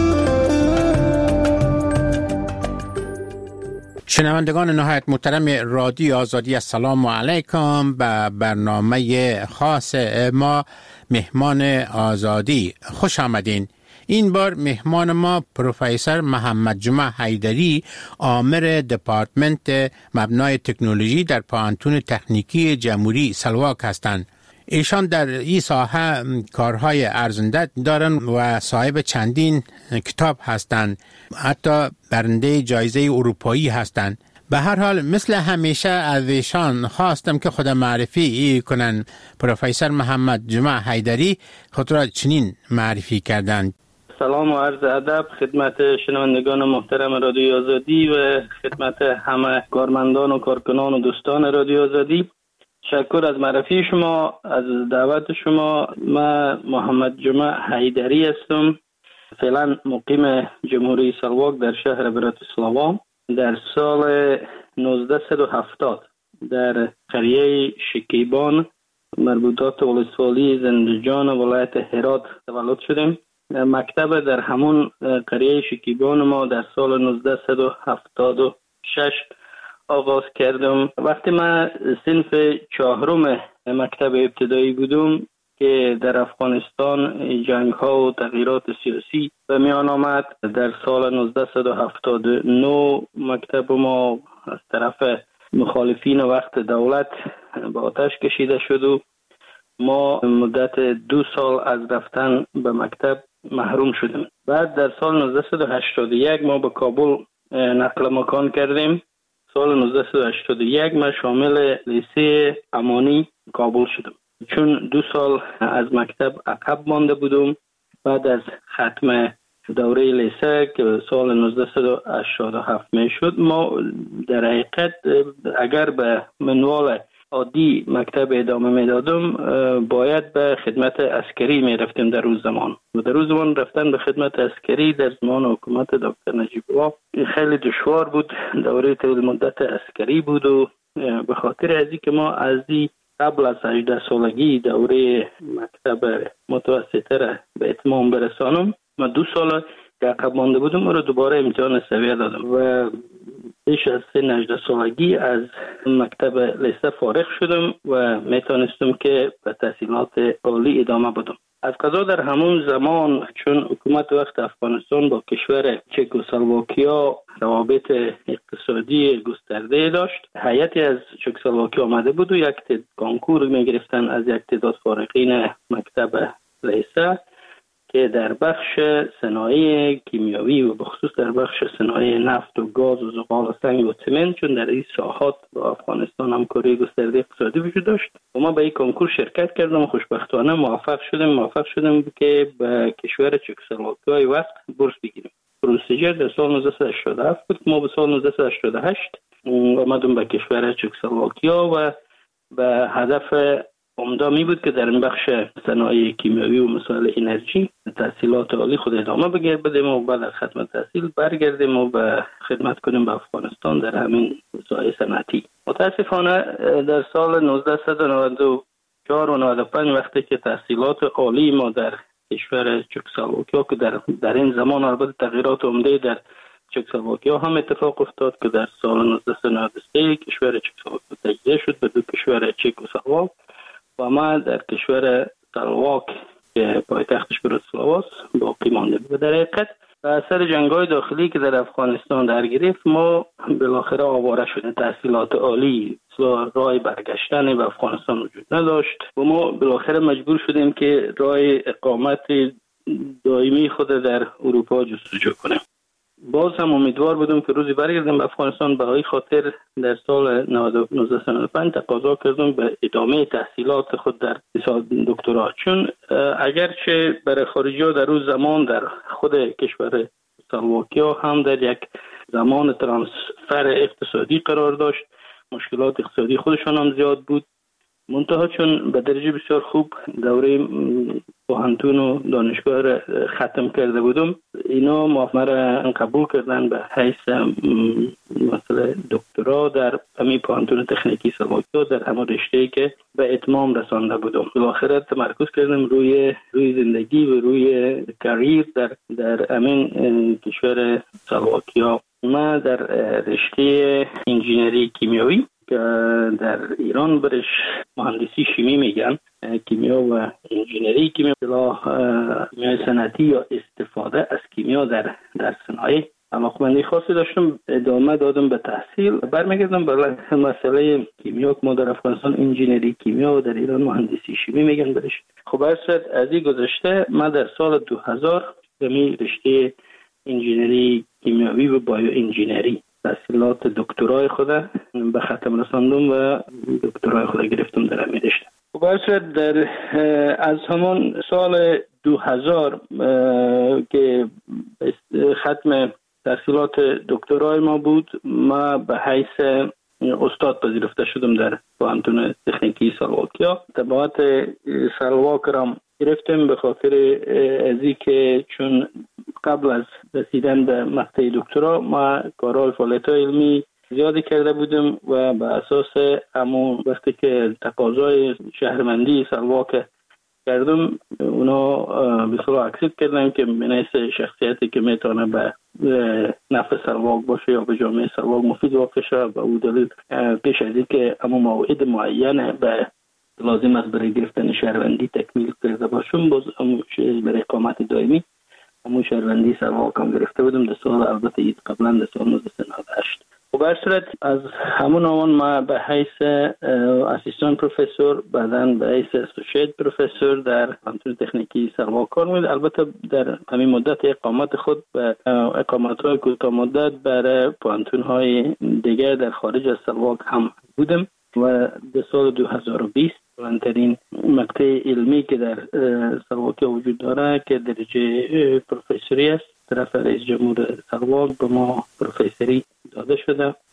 شنوندگان نهایت محترم رادیو آزادی، السلام علیکم. به برنامه خاص ما مهمان آزادی خوش آمدین. این بار مهمان ما پروفسور محمد جمعه حیدری، آمر دپارتمنت مبنای تکنولوژی در پانتون تکنیکی جمهوری سلواک هستند. ایشان در این ساحه کارهای ارزنده دارن و صاحب چندین کتاب هستند، حتی برنده جایزه اروپایی هستند. به هر حال مثل همیشه از ایشان خواستم که خود معرفی کنن. پروفسور محمد جمعه حیدری خود را چنین معرفی کردند. سلام و عرض ادب خدمت شنوندگان محترم رادیو آزادی و خدمت همه کارمندان و کارکنان و دوستان رادیو آزادی. تشکر از معرفی شما، از دعوت شما. من محمد جمعه حیدری هستم، فعلا مقیم جمهوری سلواک در شهر براتیسلاوا. در سال نوزده هفتاد در قریه شکیبان مربوطات ولسوالی زندجان ولایت هرات تولد شدیم. مکتب در همون قریه شکیبان ما در سال نوزده هفتاد و شش آغاز کردم. وقتی من صنف چهارم مکتب ابتدایی بودم که در افغانستان جنگ ها و تغییرات سیاسی به میان آمد، در سال نوزده هفتاد و نه مکتب ما از طرف مخالفین وقت دولت به آتش کشیده شد و ما مدت دو سال از رفتن به مکتب محروم شدیم. بعد در سال نوزده هشتاد و یک ما به کابل نقل مکان کردیم. سال نوزده هشتاد و یک من شامل لیسه امانی کابل شدم. چون دو سال از مکتب عقب مانده بودم، بعد از ختم دوره لیسه که سال نوزده هشتاد و هفت می شد، ما در حقیقت اگر به منوال عادی مکتب ادامه میدادم باید به خدمت عسکری میرفتیم در روز زمان و در روز زمان رفتن به خدمت عسکری در زمان حکومت دکتر نجیب الله خیلی دشوار بود. دوره طویل مدت عسکری بود و به خاطر ازی که ما از دی قبل از هجده سالگی دوره مکتب متوسطه را به اتمام برسانم، ما دو سال که عقب مانده بودم او رو دوباره امتحان سویه دادم و بیش از سن هجده سالگی از مکتب لیسه فارغ شدم و میتونستم که به تحصیلات عالی ادامه بدم. از قضا در همون زمان چون حکومت وقت افغانستان با کشور چکسلواکیا روابط اقتصادی گسترده داشت، هیئتی از چکسلواکیا آمده بود و یک کنکور میگرفتن از یک تعداد فارغین مکتب لیسه که در بخش صنایع کیمیاوی و بخصوص در بخش صنایع نفت و گاز و زغال و سنگ و سمنت، چون در این ساحات با افغانستان همکاری گسترده اقتصادی وجود داشت و ما به این کنکور شرکت کردم و خوشبختانه موفق شدم موفق شدم که به کشور چکسلواکیای وقت بورس بگیریم. پروسیجر در سال نوزده هشتاد و هفت بود. ما به سال نوزده هشتاد و هشت آمدم به کشور چکسلواکیا و به هدف عمده می بود که در این بخش صنایع کیمیاوی و مسائل انرژی تحصیلات عالی خود ادامه بدیم و بعد از ختم تحصیل برگردیم و به خدمت کنیم به افغانستان در همین ساحه صنعتی. متاسفانه در سال نوزده نود و چهار و نود و پنج وقتی که تحصیلات عالی ما در کشور چکسلواکیا که در در این زمان البته تغییرات عمده در چکسلواکیا هم اتفاق افتاد که در سال نوزده نود و سه کشور چکسلواکیا تجزیه شد به دو کشور چک و سلواک و ما در کشور سلواک که پایتختش براتسلاواس باقی مانده بود. در حقیقت به اثر جنگ‌های داخلی که در افغانستان در گرفت ما بالاخره آواره شدیم. تحصیلات عالی راه برگشتن به افغانستان وجود نداشت و ما بالاخره مجبور شدیم که راه اقامت دائمی خود در اروپا جستجو کنیم. باز هم امیدوار بودم که روزی برگردم به افغانستان. به این خاطر در سال نوزده نود و پنج تقاضا کردم به ادامه تحصیلات خود در دکترا، چون اگرچه برای خارجی ها در روز زمان در خود کشور سلواکیا هم در یک زمان ترانسفر اقتصادی قرار داشت، مشکلات اقتصادی خودشان هم زیاد بود، منتها چون به درجه بسیار خوب دوره پوهنتون و دانشگاه را ختم کرده بودم، اینا مرا قبول کردن به حیث مثلا دکترا در همین پوهنتون تکنیکی سلواکیا در همه رشته‌ای که به اتمام رسانده بودم. بالاخره تمرکز کردم روی روی زندگی و روی کریر در در همین کشور سلواکیا. ما در رشته انجینری کیمیایی که در ایران برش مهندسی شیمی میگن، کیمیا و انجینری کیمیا، کیمیای صنعتی یا استفاده از کیمیا در در صنایع علاقمندی خاصی داشتم. ادامه دادم به تحصیل. برمیگردم به مسئله کیمیا که ما در افغانستان انجینری کیمیا و در ایران مهندسی شیمی میگن برش. خب برسد از این گذشته ما در سال دو هزار دمی رشته انجینری کیمیاوی و بایو انجینری تحصیلات دکترای خود به ختم رساندم و دکترای خود گرفتم در همین رشته. خب برسد در از همان سال دو هزار که ختم تحصیلات دکترای ما بود، ما به حیث استاد پذیرفته شدم در پوهنتون تکنیکی سلواکیا. تبعات سلواک را گرفتم به خاطر ازی که چون قبل از رسیدن به مقطع دکترا ما کارهای فعالیت علمی زیادی کرده بودم و به اساس همون وقتی که تقاضای شهروندی سلواک کردم اونا به صلاح اکسپت کردن که من شخصیتی که میتونه به نفع سلواک باشه یا به جامعه سلواک مفید واقع شه. به او دلیل پیش از که اما موعد معین به لازم است برای گرفتن شهروندی تکمیل کرده باشم، باز برای اقامت دائمی همون شهروندی سلواک هم گرفته بودم در سال البته اید قبلا در سال نوزده نود و هشت. و به صورت از همون آن ما به حیث اسیستان پروفسور، بعداً به حیث اسوسییت پروفسور در پوهنتون تکنیکی سلواک کار می‌کردم. البته در همین مدت اقامت خود به اقامت‌های کوتاه مدت برای پوهنتون‌های دیگر در خارج از سلواک هم بودم و در سال دو هزار و بیست بلندترین مقطع علمی که در سلواکیا وجود داره که درجه پروفسوری است طرف رئیس جمهور سلواک به ما پروفسوری داده شده.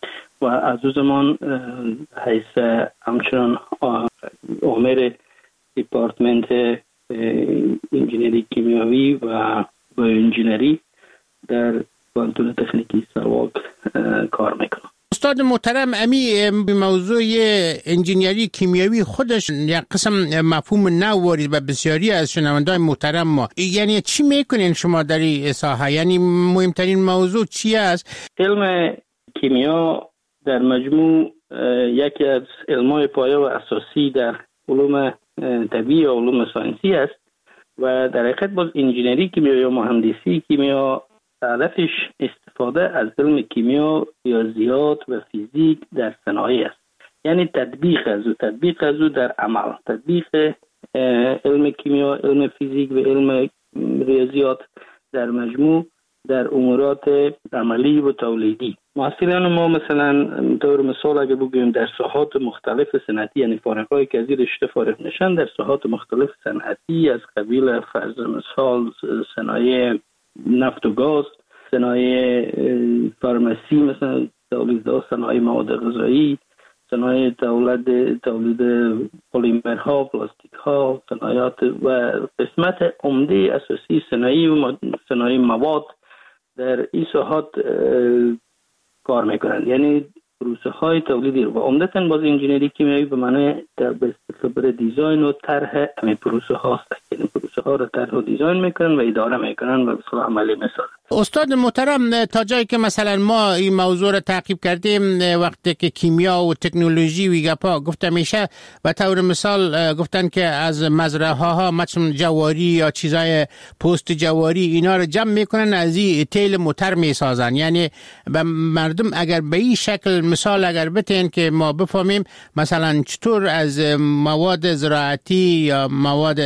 و از او زمان حیث همچنان عامل دیپارتمنت انجینری کیمیاوی و بایوانجینری در پانتون تکنیکی ساواک کار میکنم. استاد محترم، امی موضوع انجینری کیمیاوی خودش یک قسم مفهوم نو وارد به بسیاری از شنوندگان محترم ما. یعنی چی میکنین شما در این ساحه؟ یعنی مهمترین موضوع چی است؟ علم کیمیا در مجموع یکی از علمای پایه و اساسی در علوم طبیعی و علوم ساینسی است و در حقیقت باز انجینری کیمیا یا مهندسی کیمیا هدفش استفاده از علم کیمیا، ریاضیات و فیزیک در صنایع است. یعنی تطبیق از او تطبیق از او در عمل، تطبیق علم کیمیا، علم فیزیک و علم ریاضیات در مجموع در امورات عملی و تولیدی. محصلان ما مثلا طور مثال اگه بگویم در ساحات مختلف صنعتی، یعنی فارغ‌هایی که از این رشته فارغ نشن در ساحات مختلف صنعتی از قبیل فرض مثال صنایع نفت و گاز، صنایع فارمسی مثلا تولید صنایع مواد غذایی، صنایع تولید تولید پلیمرها، پلاستیک ها، صنایع و قسمت عمده اساسی صنایع و صنایع مواد در این ساحات کار میکنند. یعنی پروسه های تولیدی و عمدتاً باز انجینری کیمیایی به معنی به استفاده دیزاین و طرح همین پروسه هاست. یعنی پروسه ها رو طرح و دیزاین میکنن و اداره میکنن و به صورت عملی میسازن. استاد محترم، تا جایی که مثلا ما این موضوع رو تعقیب کردیم، وقتی که کیمیا و تکنولوژی و گپا گفته میشه و طور مثال گفتن که از مزرعه ها مثلا جواری یا چیزای پوست جواری اینا رو جمع میکنن از این تیل موتر میسازن. یعنی به مردم اگر به این شکل مثال اگر بتین که ما بفهمیم مثلا چطور از مواد زراعتی یا مواد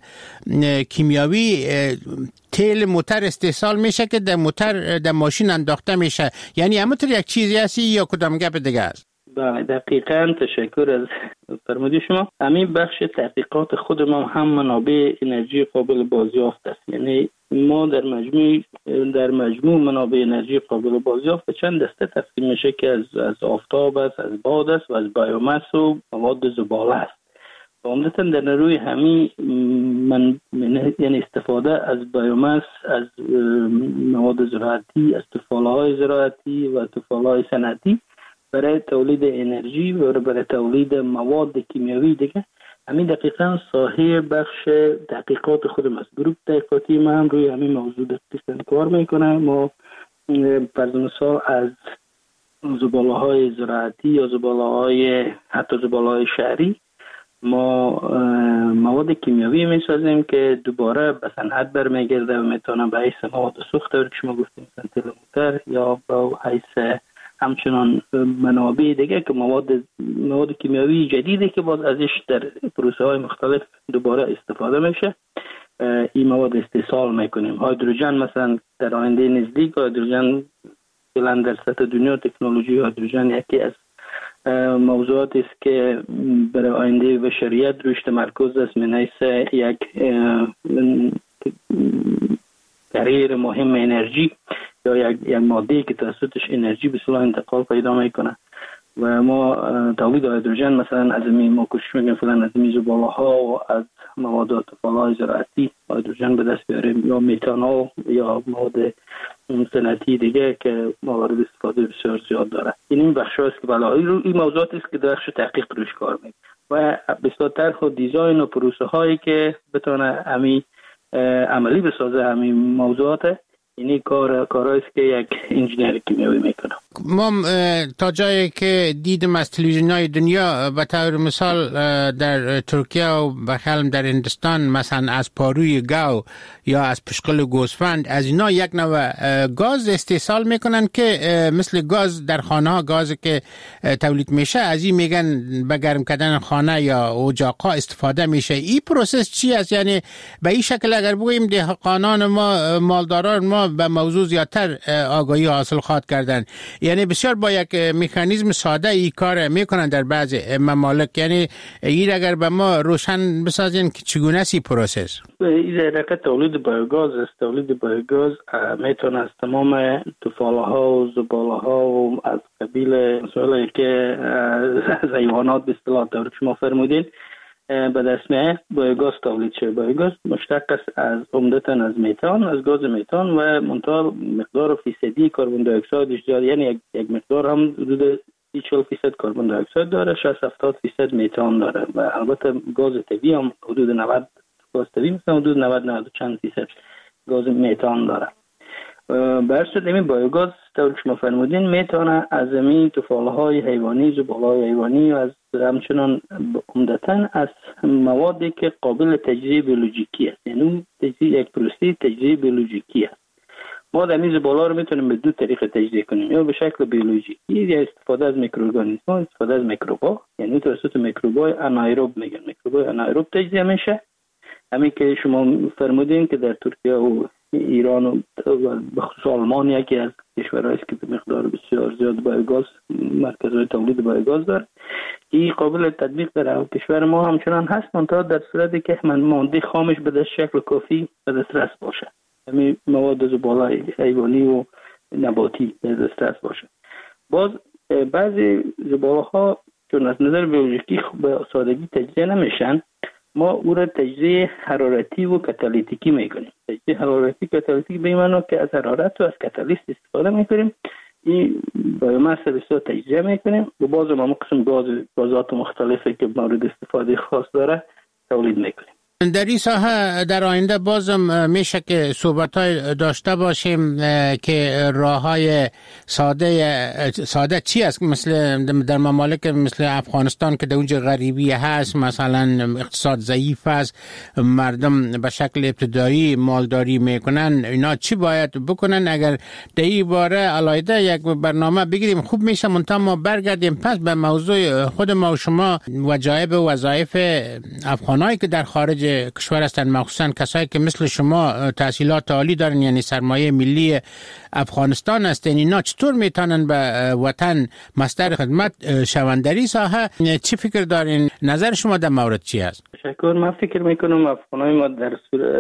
کیمیاوی تیل موتر استحصال میشه که در موتر در ماشین انداخته میشه. یعنی همونطور یک چیزی هستی یا کدام گپ دیگه است؟ بله دقیقاً، تشکر از فرمودی شما. همین بخش تحقیقات خود ما هم منابع انرژی قابل بازیافت است. یعنی ما در مجموع در مجموع منابع انرژی قابل بازیافت به چند دسته تقسیم میشه که از از آفتاب است، از باد است و از بیوماس و مواد زباله است. عمدتاً در روی همین من یعنی استفاده از بیوماس، از مواد زراعتی، از تفاله‌های زراعتی و تفاله‌های صنعتی برای تولید انرژی و برای تولید مواد کیمیاوی دیگه. همین دقیقاً ساحه بخش تحقیقات خودم است. گروه تحقیقاتی ما هم روی همین موضوع دقیقاً کار میکنه. ما فرض مثال از زباله‌های زراعتی یا زباله‌های حتی زباله‌های شهری ما مواد کیمیاوی میسازیم که دوباره به صنعت برمیگرده و میتونه به حیث مواد سوخت که شما گفتیم مثلا تیل موتر یا به حیث همچنان منابع دیگه که مواد مواد کیمیاوی جدیدی که باز ازش در پروسه های مختلف دوباره استفاده میشه این مواد استحصال میکنیم. هیدروژن مثلا در آینده نزدیک هیدروژن فعلا در سطح دنیا تکنولوژی هیدروژن یکی از موضوعاتی است که برای آینده بشریت روش تمرکز است من حیث یک تغییر مهم انرژی یا یک یک ماده که توسطش انرژی به صورت انتقال پیدا میکنه و ما تولید هیدروژن مثلا از می ما کوشش میکنیم فعلا از می زباله ها و از مواد تفاعل زراعتی هیدروژن به دست بیاریم یا متانول یا مواد صنعتی دیگه که موارد استفاده بسیار زیاد داره. این بخش است که بالا این موضوعاتی است که در بخش تحقیق روش کار میکنیم و بسیار طرح و دیزاین و پروسه هایی که بتونه همین عملی بسازه همین موضوعات. اینی کار کارایی است که یک انجینر کیمیایی میکنه. ما تا جایی که دیدم از تلویزیون‌های دنیا به طور مثال در ترکیه و بخالم در هندوستان مثلا از پاروی گاو یا از پشقل گوسفند از اینا یک نوع گاز استحصال میکنن که مثل گاز در خانه ها گازی که تولید میشه از این میگن به گرم کردن خانه یا اجاقا استفاده میشه. این پروسس چی است؟ یعنی به این شکل اگر بگوییم دهقانان ما مالداران ما به موضوع زیادتر آگاهی حاصل خواهد کردن. یعنی بسیار با یک مکانیزم ساده ای کار میکنن در بعض ممالک. یعنی این اگر به ما روشن بسازین که چگونه است این پروسس؟ این حرکت تولید بایوگاز است. تولید بایوگاز میتونه از تمام تفاله ها و زباله ها و از قبیل مسائلی که از حیوانات به اصطلاح طور شما فرمودین به دست میاد بایوگاز تولید شده. بایوگاز مشتق است از عمدتاً از میتان، از گاز میتان و منتها مقدار فیصدی کربن دی اکسایدش داره. یعنی یک, یک مقدار هم حدود سی چهل فیصد کربن دی اکساید داره، شصت هفتاد فیصد میتان داره و البته گاز طبیعی هم حدود نود گاز طبیعی مثلا حدود نود نود چند فیصد گاز میتان داره. برشت این بایوگاز طور شما فرمودین میتونه از این تفاله های حیوانی، زباله های حیوانی و از همچنان عمدتاً از موادی که قابل تجزیه بیولوژیکی است، یعنی تجزیه یک پروسه تجزیه بیولوژیکی است. ما در این زباله رو میتونیم به دو طریق تجزیه کنیم، یا به شکل بیولوژیکی یا استفاده از میکروارگانیسم‌ها، استفاده از میکروب‌ها، یعنی توسط میکروب‌های انایروب میگن میکروب‌های انایروب تجزیه میشه. همین که شما فرمودین که در ترکیه و ایران و بخصوص آلمان یکی از کشورهایی است که به مقدار بسیار زیاد بایوگاز مرکزهای تولید بایوگاز داره. این قابل تطبیق در کشور ما همچنان هست، منتها در صورتی که من ماده خامش به دست شکل کافی به دسترس باشه، همین مواد زباله حیوانی و نباتی به دسترس باشه. باز بعضی زباله ها چون از نظر بیولوژیکی به سادگی تجزیه نمیشن، ما او را تجزیه حرارتی و کاتالیتیکی میکنیم. تجزیه حرارتی کاتالیتیکی به معنی که از حرارت و از کاتالیست استفاده میکنیم. این بایوماس بسیار تجزیه میکنیم و باز ما قسم گاز گازات مختلفی که مورد استفاده خاص داره تولید میکنیم. در این ساحه در آینده بازم میشه که صحبت‌های داشته باشیم که راه‌های ساده ساده چی است، مثل در ممالک مثل افغانستان که در اونجا غریبی هست، مثلا اقتصاد ضعیف است، مردم به شکل ابتدایی مالداری میکنن، اینا چی باید بکنن؟ اگر در این باره علایده یک برنامه بگیریم خوب میشه. منتها ما برگردیم پس به موضوع خود ما و شما، وظایف و وظایف افغانایی که در خارج کشور هستند، مخصوصا کسایی که مثل شما تحصیلات عالی دارن، یعنی سرمایه ملی افغانستان هستن. اینا چطور میتونن به وطن مصدر خدمت شوند؟ در این ساحه چی فکر دارین؟ نظر شما در مورد چی است؟ تشکر. من فکر میکنم افغانای ما در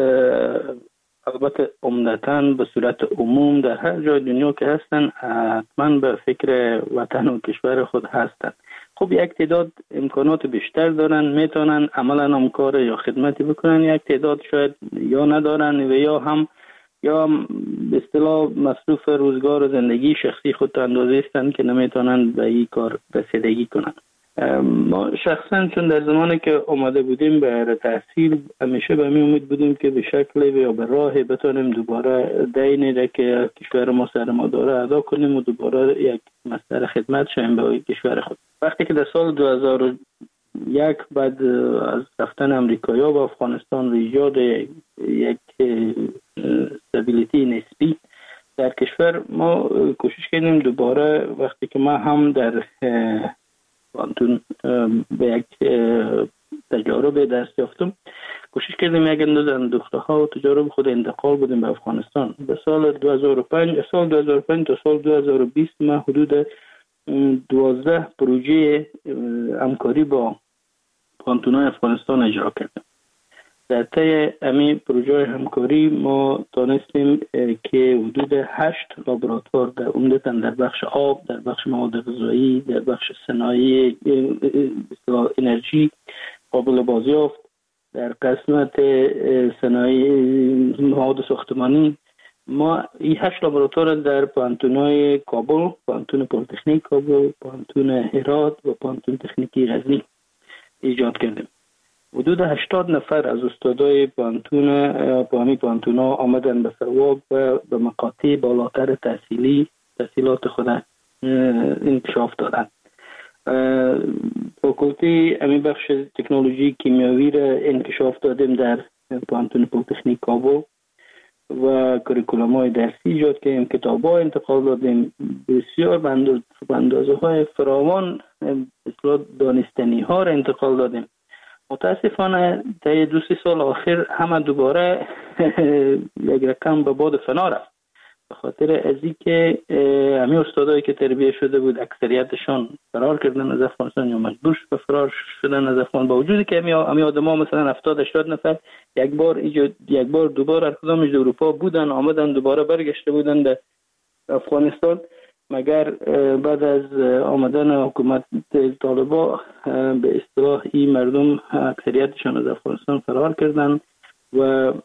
البته عمدتاً به صورت عموم در هر جای دنیا که هستن حتما به فکر وطن و کشور خود هستن. خب یک تعداد امکانات بیشتر دارن، میتونن عملا هم کار یا خدمتی بکنن، یک تعداد شاید یا ندارن و یا هم یا به اصطلاح مصروف روزگار و زندگی شخصی خود اندازه هستند که نمیتونن به این کار رسیدگی کنن. ما شخصا چون در زمانی که اومده بودیم به تحصیل همیشه به می امید بودیم که به شکل یا به راهی بتونیم دوباره دینی را که کشور ما سر ما داره ادا کنیم و دوباره یک مصدر خدمت شیم به کشور خود. وقتی که در سال دو هزار و یک بعد از رفتن امریکایی‌ها به افغانستان و ایجاد یک استابیلیتی نسبی در کشور، ما کوشش کردیم دوباره وقتی که ما هم در پانتون به یک تجارب دست یافتم، کوشش کردیم یک اندازه اندوخته ها و تجارب خود انتقال بودیم به افغانستان. به سال دو هزار و پنج سال دو هزار و پنج تا سال دو هزار و بیست ما حدود دوازده پروژه همکاری با پانتونای افغانستان اجرا کردیم. در طی همین پروژه همکاری ما تانستیم که حدود هشت لابراتوار در عمدتاً در بخش آب، در بخش مواد غذایی، در بخش صنایع انرژی قابل بازیافت، در قسمت صنایع مواد ساختمانی، ما این هشت لابراتوار در پانتونای کابل، پانتون پلیتکنیک کابل، پانتون هرات و پانتون تکنیکی غزنی ایجاد کردیم. حدود هشتاد نفر از استادای پانتون پامی پانتونا آمدن به سواق و به مقاطع بالاتر تحصیلی تحصیلات خود انکشاف دادن. فاکولته امی بخش تکنولوژی کیمیاوی را انکشاف دادیم در پانتون پلیتکنیک کابل و کریکولوم های درسی ایجاد کردیم، کتاب ها انتقال دادیم، بسیار به اندازه های فراوان دانستنی ها را انتقال دادیم. متاسفانه در دو سه سال آخر همه دوباره یک رقم به باد فنا رفت. به خاطر از اینکه همین استادایی که تربیه شده بود اکثریتشان فرار کردن از افغانستان یا مجبور به فرار شدن از افغانستان، با وجودی که همین همین آدما مثلا هفتاد هشتاد نفر یک بار ایجاد یک بار دوباره هر کدامش در اروپا بودن، آمدن دوباره برگشته بودن به افغانستان، مگر بعد از آمدن حکومت طالبان به اصطلاح این مردم اکثریتشان از افغانستان فرار کردن و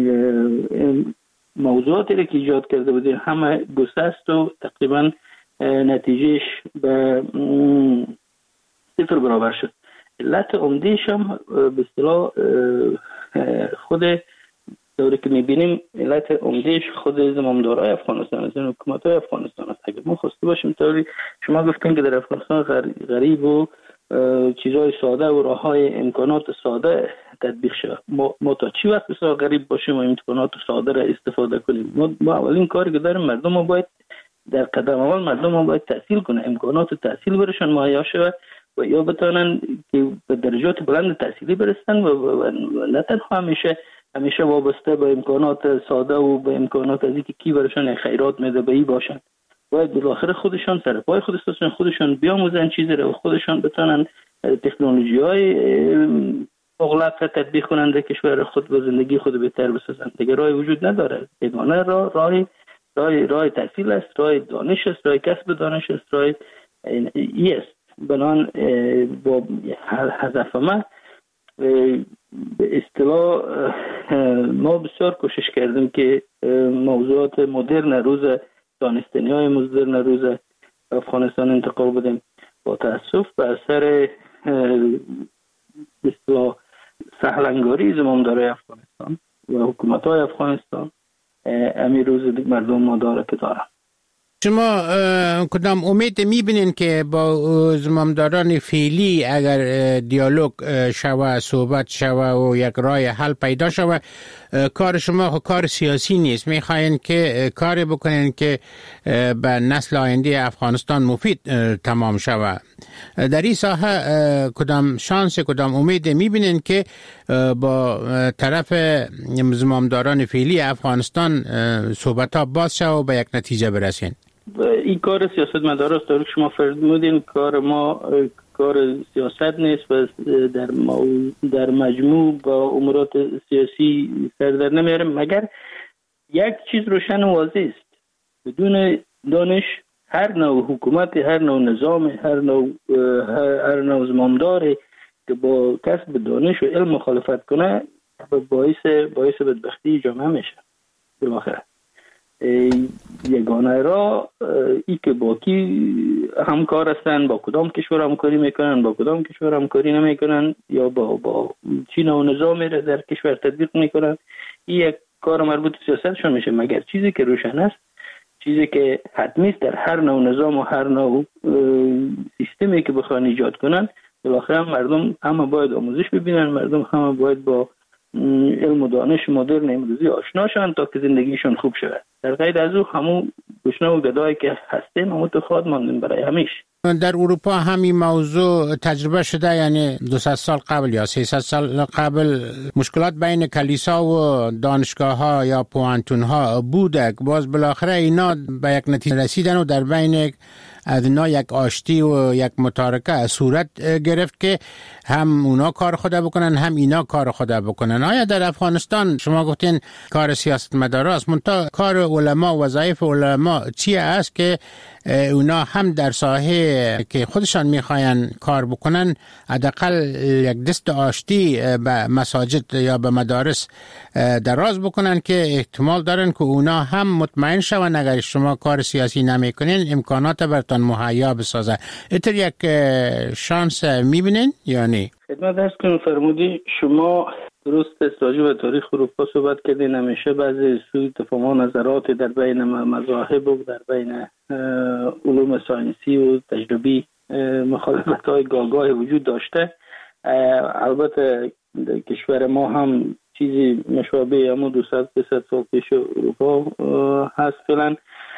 موضوعاتی که ایجاد کرده بودیم همه گسست و تقریبا نتیجهش به صفر برابر شد. علت عمدهش هم به اصطلاح خود دوری که میبینیم علت عمدهش خود زمامدارای افغانستان است، حکومت‌های افغانستان است. اگر ما خواسته باشیم طوری شما گفتین که در افغانستان غریب و چیزهای ساده و راههای امکانات ساده تطبیق شود، ما, ما تا چی وقت بسیار غریب باشیم و امکانات ساده را استفاده کنیم؟ ما, ما اولین کاری که داریم مردم ما باید در قدم اول مردم ما باید تحصیل کنه، امکانات تحصیل برشان مهیا شود و یا بتونن که به درجات بلند تحصیلی برسن و, و, و نه تنها همیشه همیشه وابسته به امکانات ساده و به امکانات از اینکه کی برشان خیرات میده به ای باشن. باید بالاخره خودشان سر پای خودشان خودشان بیاموزن چیزی رو، خودشان بتونن تکنولوژی های مغلق تطبیق کنن در کشور خود و زندگی خود بهتر بسازن. دیگه راهی وجود نداره. یگانه راه راه راه راه تحصیل است، راه دانش است، راه کسب دانش است، راه ای است. بنان با هدف ما به اصطلاح ما بسیار کوشش کردیم که موضوعات مدرن روز دانستنی های مدرن روز افغانستان انتقال بدیم. با تاسف به اثر به اصطلاح سهلنگاری زمامدارای افغانستان و حکومت های افغانستان امیر روز مردم ما داره که دارم. شما کدام امید میبینین که با زمامداران فعلی اگر دیالوگ شوه، صحبت شوه و یک راه حل پیدا شوه، کار شما کار سیاسی نیست، میخواین که کاری بکنین که به نسل آینده افغانستان مفید تمام شوه. در این ساحه کدام شانس کدام امید میبینین که با طرف زمامداران فعلی افغانستان صحبت ها باز شوه و به یک نتیجه برسین؟ این کار سیاستمدار است. در شما فرمودین کار ما کار سیاست نیست و در در مجموع با امورات سیاسی سر در نمیاریم، مگر یک چیز روشن و واضح است: بدون دانش هر نوع حکومت، هر نوع نظام، هر نوع هر نوع زمامداری که با کسب دانش و علم مخالفت کنه باعث باعث بدبختی جامعه میشه. بالاخره یگانه را ای که با کی همکار هستن، با کدام کشور همکاری میکنن، با کدام کشور همکاری نمیکنن، یا با با چی نوع نظامی را در کشور تطبیق میکنن، این یک کار مربوط به سیاستشون میشه. مگر چیزی که روشن است، چیزی که حتمی است در هر نوع نظام و هر نوع سیستمی که بخوان ایجاد کنن، بالاخره مردم همه باید آموزش ببینن، مردم همه باید با علم و دانش مدرن امروزی آشنا شوند تا که زندگیشون خوب شود. در غیر از او همون گشنه و گدایی که هستیم همون تو خود ماندیم برای همیشه. در اروپا همین موضوع تجربه شده، یعنی دویست سال قبل یا سیصد سال قبل مشکلات بین کلیسا و دانشگاه ها یا پوانتون ها بوده، باز بالاخره اینا به یک نتیجه رسیدن و در بین از اینا یک آشتی و یک متارکه صورت گرفت که هم اونا کار خود بکنن هم اینا کار خود بکنن. آیا در افغانستان شما گفتین کار سیاستمدار است، منتها کار علما، وظایف علما چی است که اونا هم در ساحه که خودشان میخواین کار بکنن حداقل یک دست آشتی به مساجد یا به مدارس دراز بکنن که احتمال دارن که اونا هم مطمئن شون اگر شما کار سیاسی نمیکنین امکانات برتان مهیا بسازه. اینطور یک شانس میبینین یا نه؟ خدمت عرض کنم فرمودی شما درست است، راجع به تاریخ اروپا صحبت کردین. همیشه بعضی سوء تفاهم و نظرات در بین مذاهب و در بین علوم ساینسی و تجربی مخالفت های گاگاه وجود داشته. البته کشور ما هم چیزی مشابه همون دویست سیصد سال پیش اروپا هست فعلا،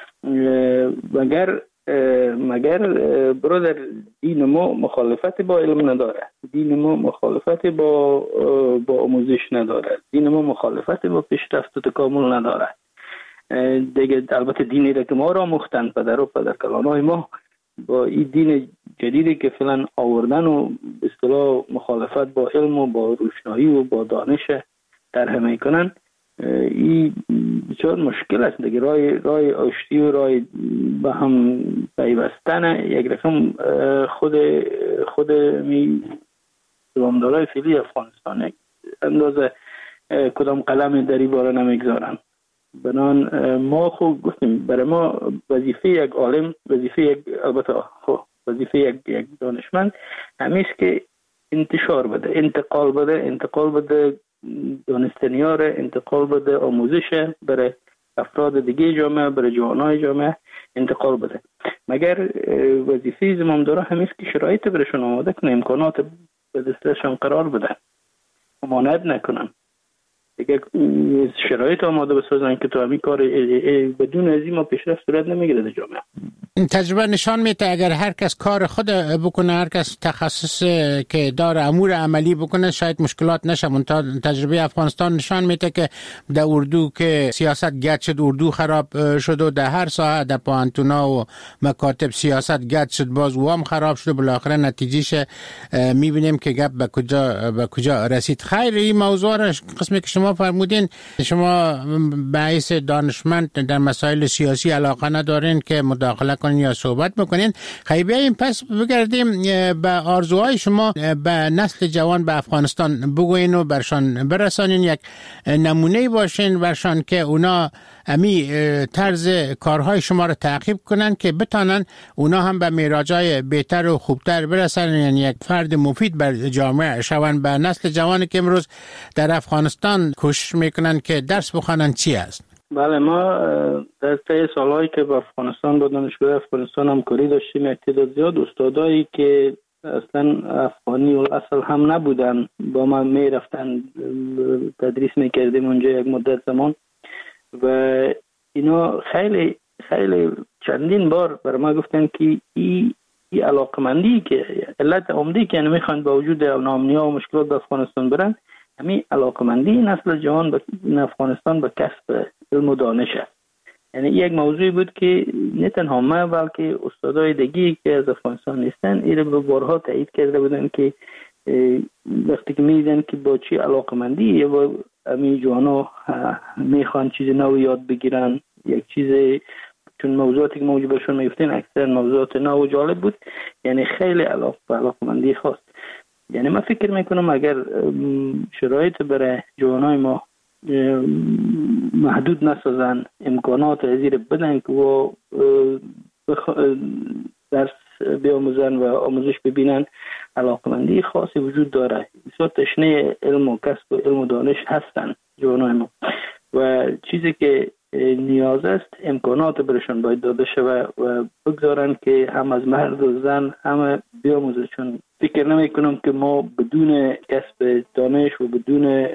مگر مگر برادر دین ما مخالفت با علم نداره، دین ما مخالفت با با آموزش نداره، دین ما مخالفت با پیشرفت و تکامل نداره. دیگه البته دینی را که ما را مختن پدر و پدر کلانای ما با این دین جدیدی که فعلا آوردن و به اصطلاح مخالفت با علم و با روشنایی و با دانش طرح میکنن، این بسیار مشکل است دیگه. رای رای آشتی و رای به هم پیوستن یک رقم خود خود می زمامدارای فعلی افغانستان اندازه کدام قلم در این باره نمیگذارن. بنان ما خوب گفتیم برای ما وظیفه یک عالم، وظیفه یک البته خب وظیفه یک یک دانشمند همیشه که انتشار بده، انتقال بده، انتقال بده دانستنیار، انتقال بده آموزش برای افراد دیگه جامعه، برای جوانای جامعه انتقال بده. مگر وظیفه زمامدارا همیشه که شرایط برشون آماده کنه، امکانات به دستشون قرار بده، ممانعت نکنن، دیگه شرایط آماده بسازن که تو همین کار بدون از این ما پیشرفت صورت نمیگیره در جامعه. تجربه نشان میده اگر هر کس کار خود بکنه، هر کس تخصص که داره امور عملی بکنه، شاید مشکلات نشه. منتها تجربه افغانستان نشان میده که در اردو که سیاست گد شد، اردو خراب شد و در هر ساحه در پانتونا و مکاتب سیاست گد شد، باز و هم خراب شد. بالاخره نتیجهش میبینیم که گپ به کجا به کجا رسید. خیر، این موضوع را قسمی که شما فرمودین، شما به حیث دانشمند در مسائل سیاسی علاقه ندارین که مداخله کنین یا صحبت بکنین. خیلی بیاییم پس بگردیم به آرزوهای شما به نسل جوان به افغانستان بگوین و برشان برسانین، یک نمونه باشین برشان که اونا امی طرز کارهای شما رو تعقیب کنن که بتانن اونا هم به میراجای بهتر و خوبتر برسن، یعنی یک فرد مفید بر جامعه شون. به نسل جوانی که امروز در افغانستان کوشش میکنن که درس بخوانن چی است؟ بله، ما در طی سالهایی که با افغانستان با دانشگاه افغانستان همکاری داشتیم، تعداد زیاد استادایی که اصلا افغانی الاصل هم نبودن با ما میرفتن تدریس میکردیم اونجا یک مدت زمان و اینا خیلی خیلی چندین بار برای ما گفتن که این ای علاقمندی که علت عمده که میخوان با وجود ناامنی‌ها و مشکلات به افغانستان برن، همین علاقمندی نسل جوان به افغانستان به کسب علم و دانش است. یعنی یک موضوعی بود که نه تنها ما بلکه استادای دیگه که از افغانستان نیستن این به بارها تایید کرده بودن که وقتی که میدیدن که با چی علاقمندی یا با همین جوانا میخوان چیز نو یاد بگیرن، یک چیز، چون موضوعاتی که موجود برشون میفتین اکثر موضوعات نو و جالب بود، یعنی خیلی علاقه علاقمندی خواست. یعنی من فکر میکنم اگر شرایط برای جوانای ما محدود نسازن، امکانات ازیر بدن که و درس بیاموزن و آموزش ببینن، علاقمندی خاصی وجود داره. بسیار تشنه علم و کسب و علم و دانش هستن جوانای ما و چیزی که نیاز است امکانات برشان باید داده شود و بگذارن که هم از مرد و زن همه بیاموزه. چون فکر نمی کنم که ما بدون کسب دانش و بدون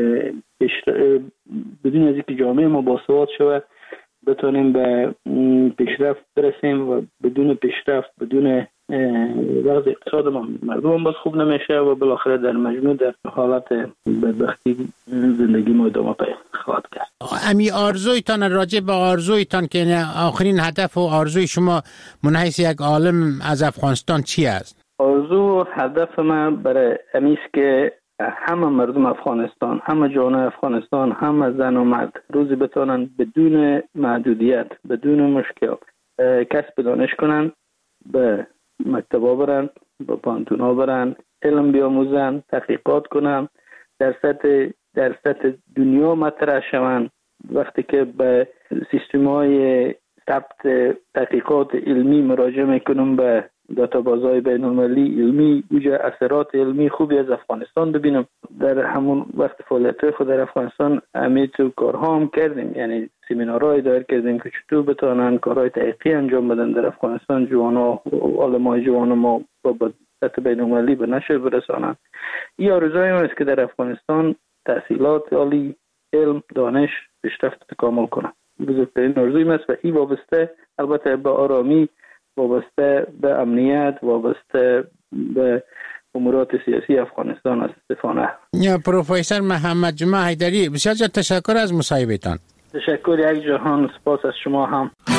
بدون از اینکه جامعه ما باسواد شود بتونیم به پیشرفت برسیم و بدون پیشرفت بدون وضع اقتصاد ما مردم باز خوب نمیشه و بالاخره در مجموع در حالت بدبختی زندگی ما ادامه خواهد کرد. امی آرزویتان راجع به آرزویتان که آخرین هدف و آرزوی شما من حیث یک عالم از افغانستان چی است؟ آرزو هدف من برای امیست که همه مردم افغانستان، همه جوانای افغانستان، همه زن و مرد روزی بتونن بدون محدودیت، بدون مشکل کسب دانش کنن، به مکتبا برن، به پانتونا برن، علم بیاموزن، تحقیقات کنن، در سطح در سطح دنیا مطرح شون. وقتی که به سیستم‌های ثبت تحقیقات علمی مراجعه میکنم به داتابازهای بین‌المللی علمی، اوجه اثرات علمی خوبی از افغانستان ببینم. در همون وقت فعالیت خود در افغانستان همه تو کارها هم کردیم، یعنی سمینارهای دایر کردیم که چطور بتونن کارهای تحقیقی انجام بدن در افغانستان، جوانا و عالمای جوان ما با سطح بین‌المللی به نشر برسانن. این آرزوی من است که در افغانستان تحصیلات عالی، علم، دانش پیشرفت تکامل کنه. بزرگترین آرزوی من است و این وابسته البته به آرامی، وابسته به امنیت، وابسته به امورات سیاسی افغانستان است. استفانه پروفسور محمد جمعه حیدری، بسیار تشکر از مصاحبهتان. تشکر یک جهان، سپاس از شما هم.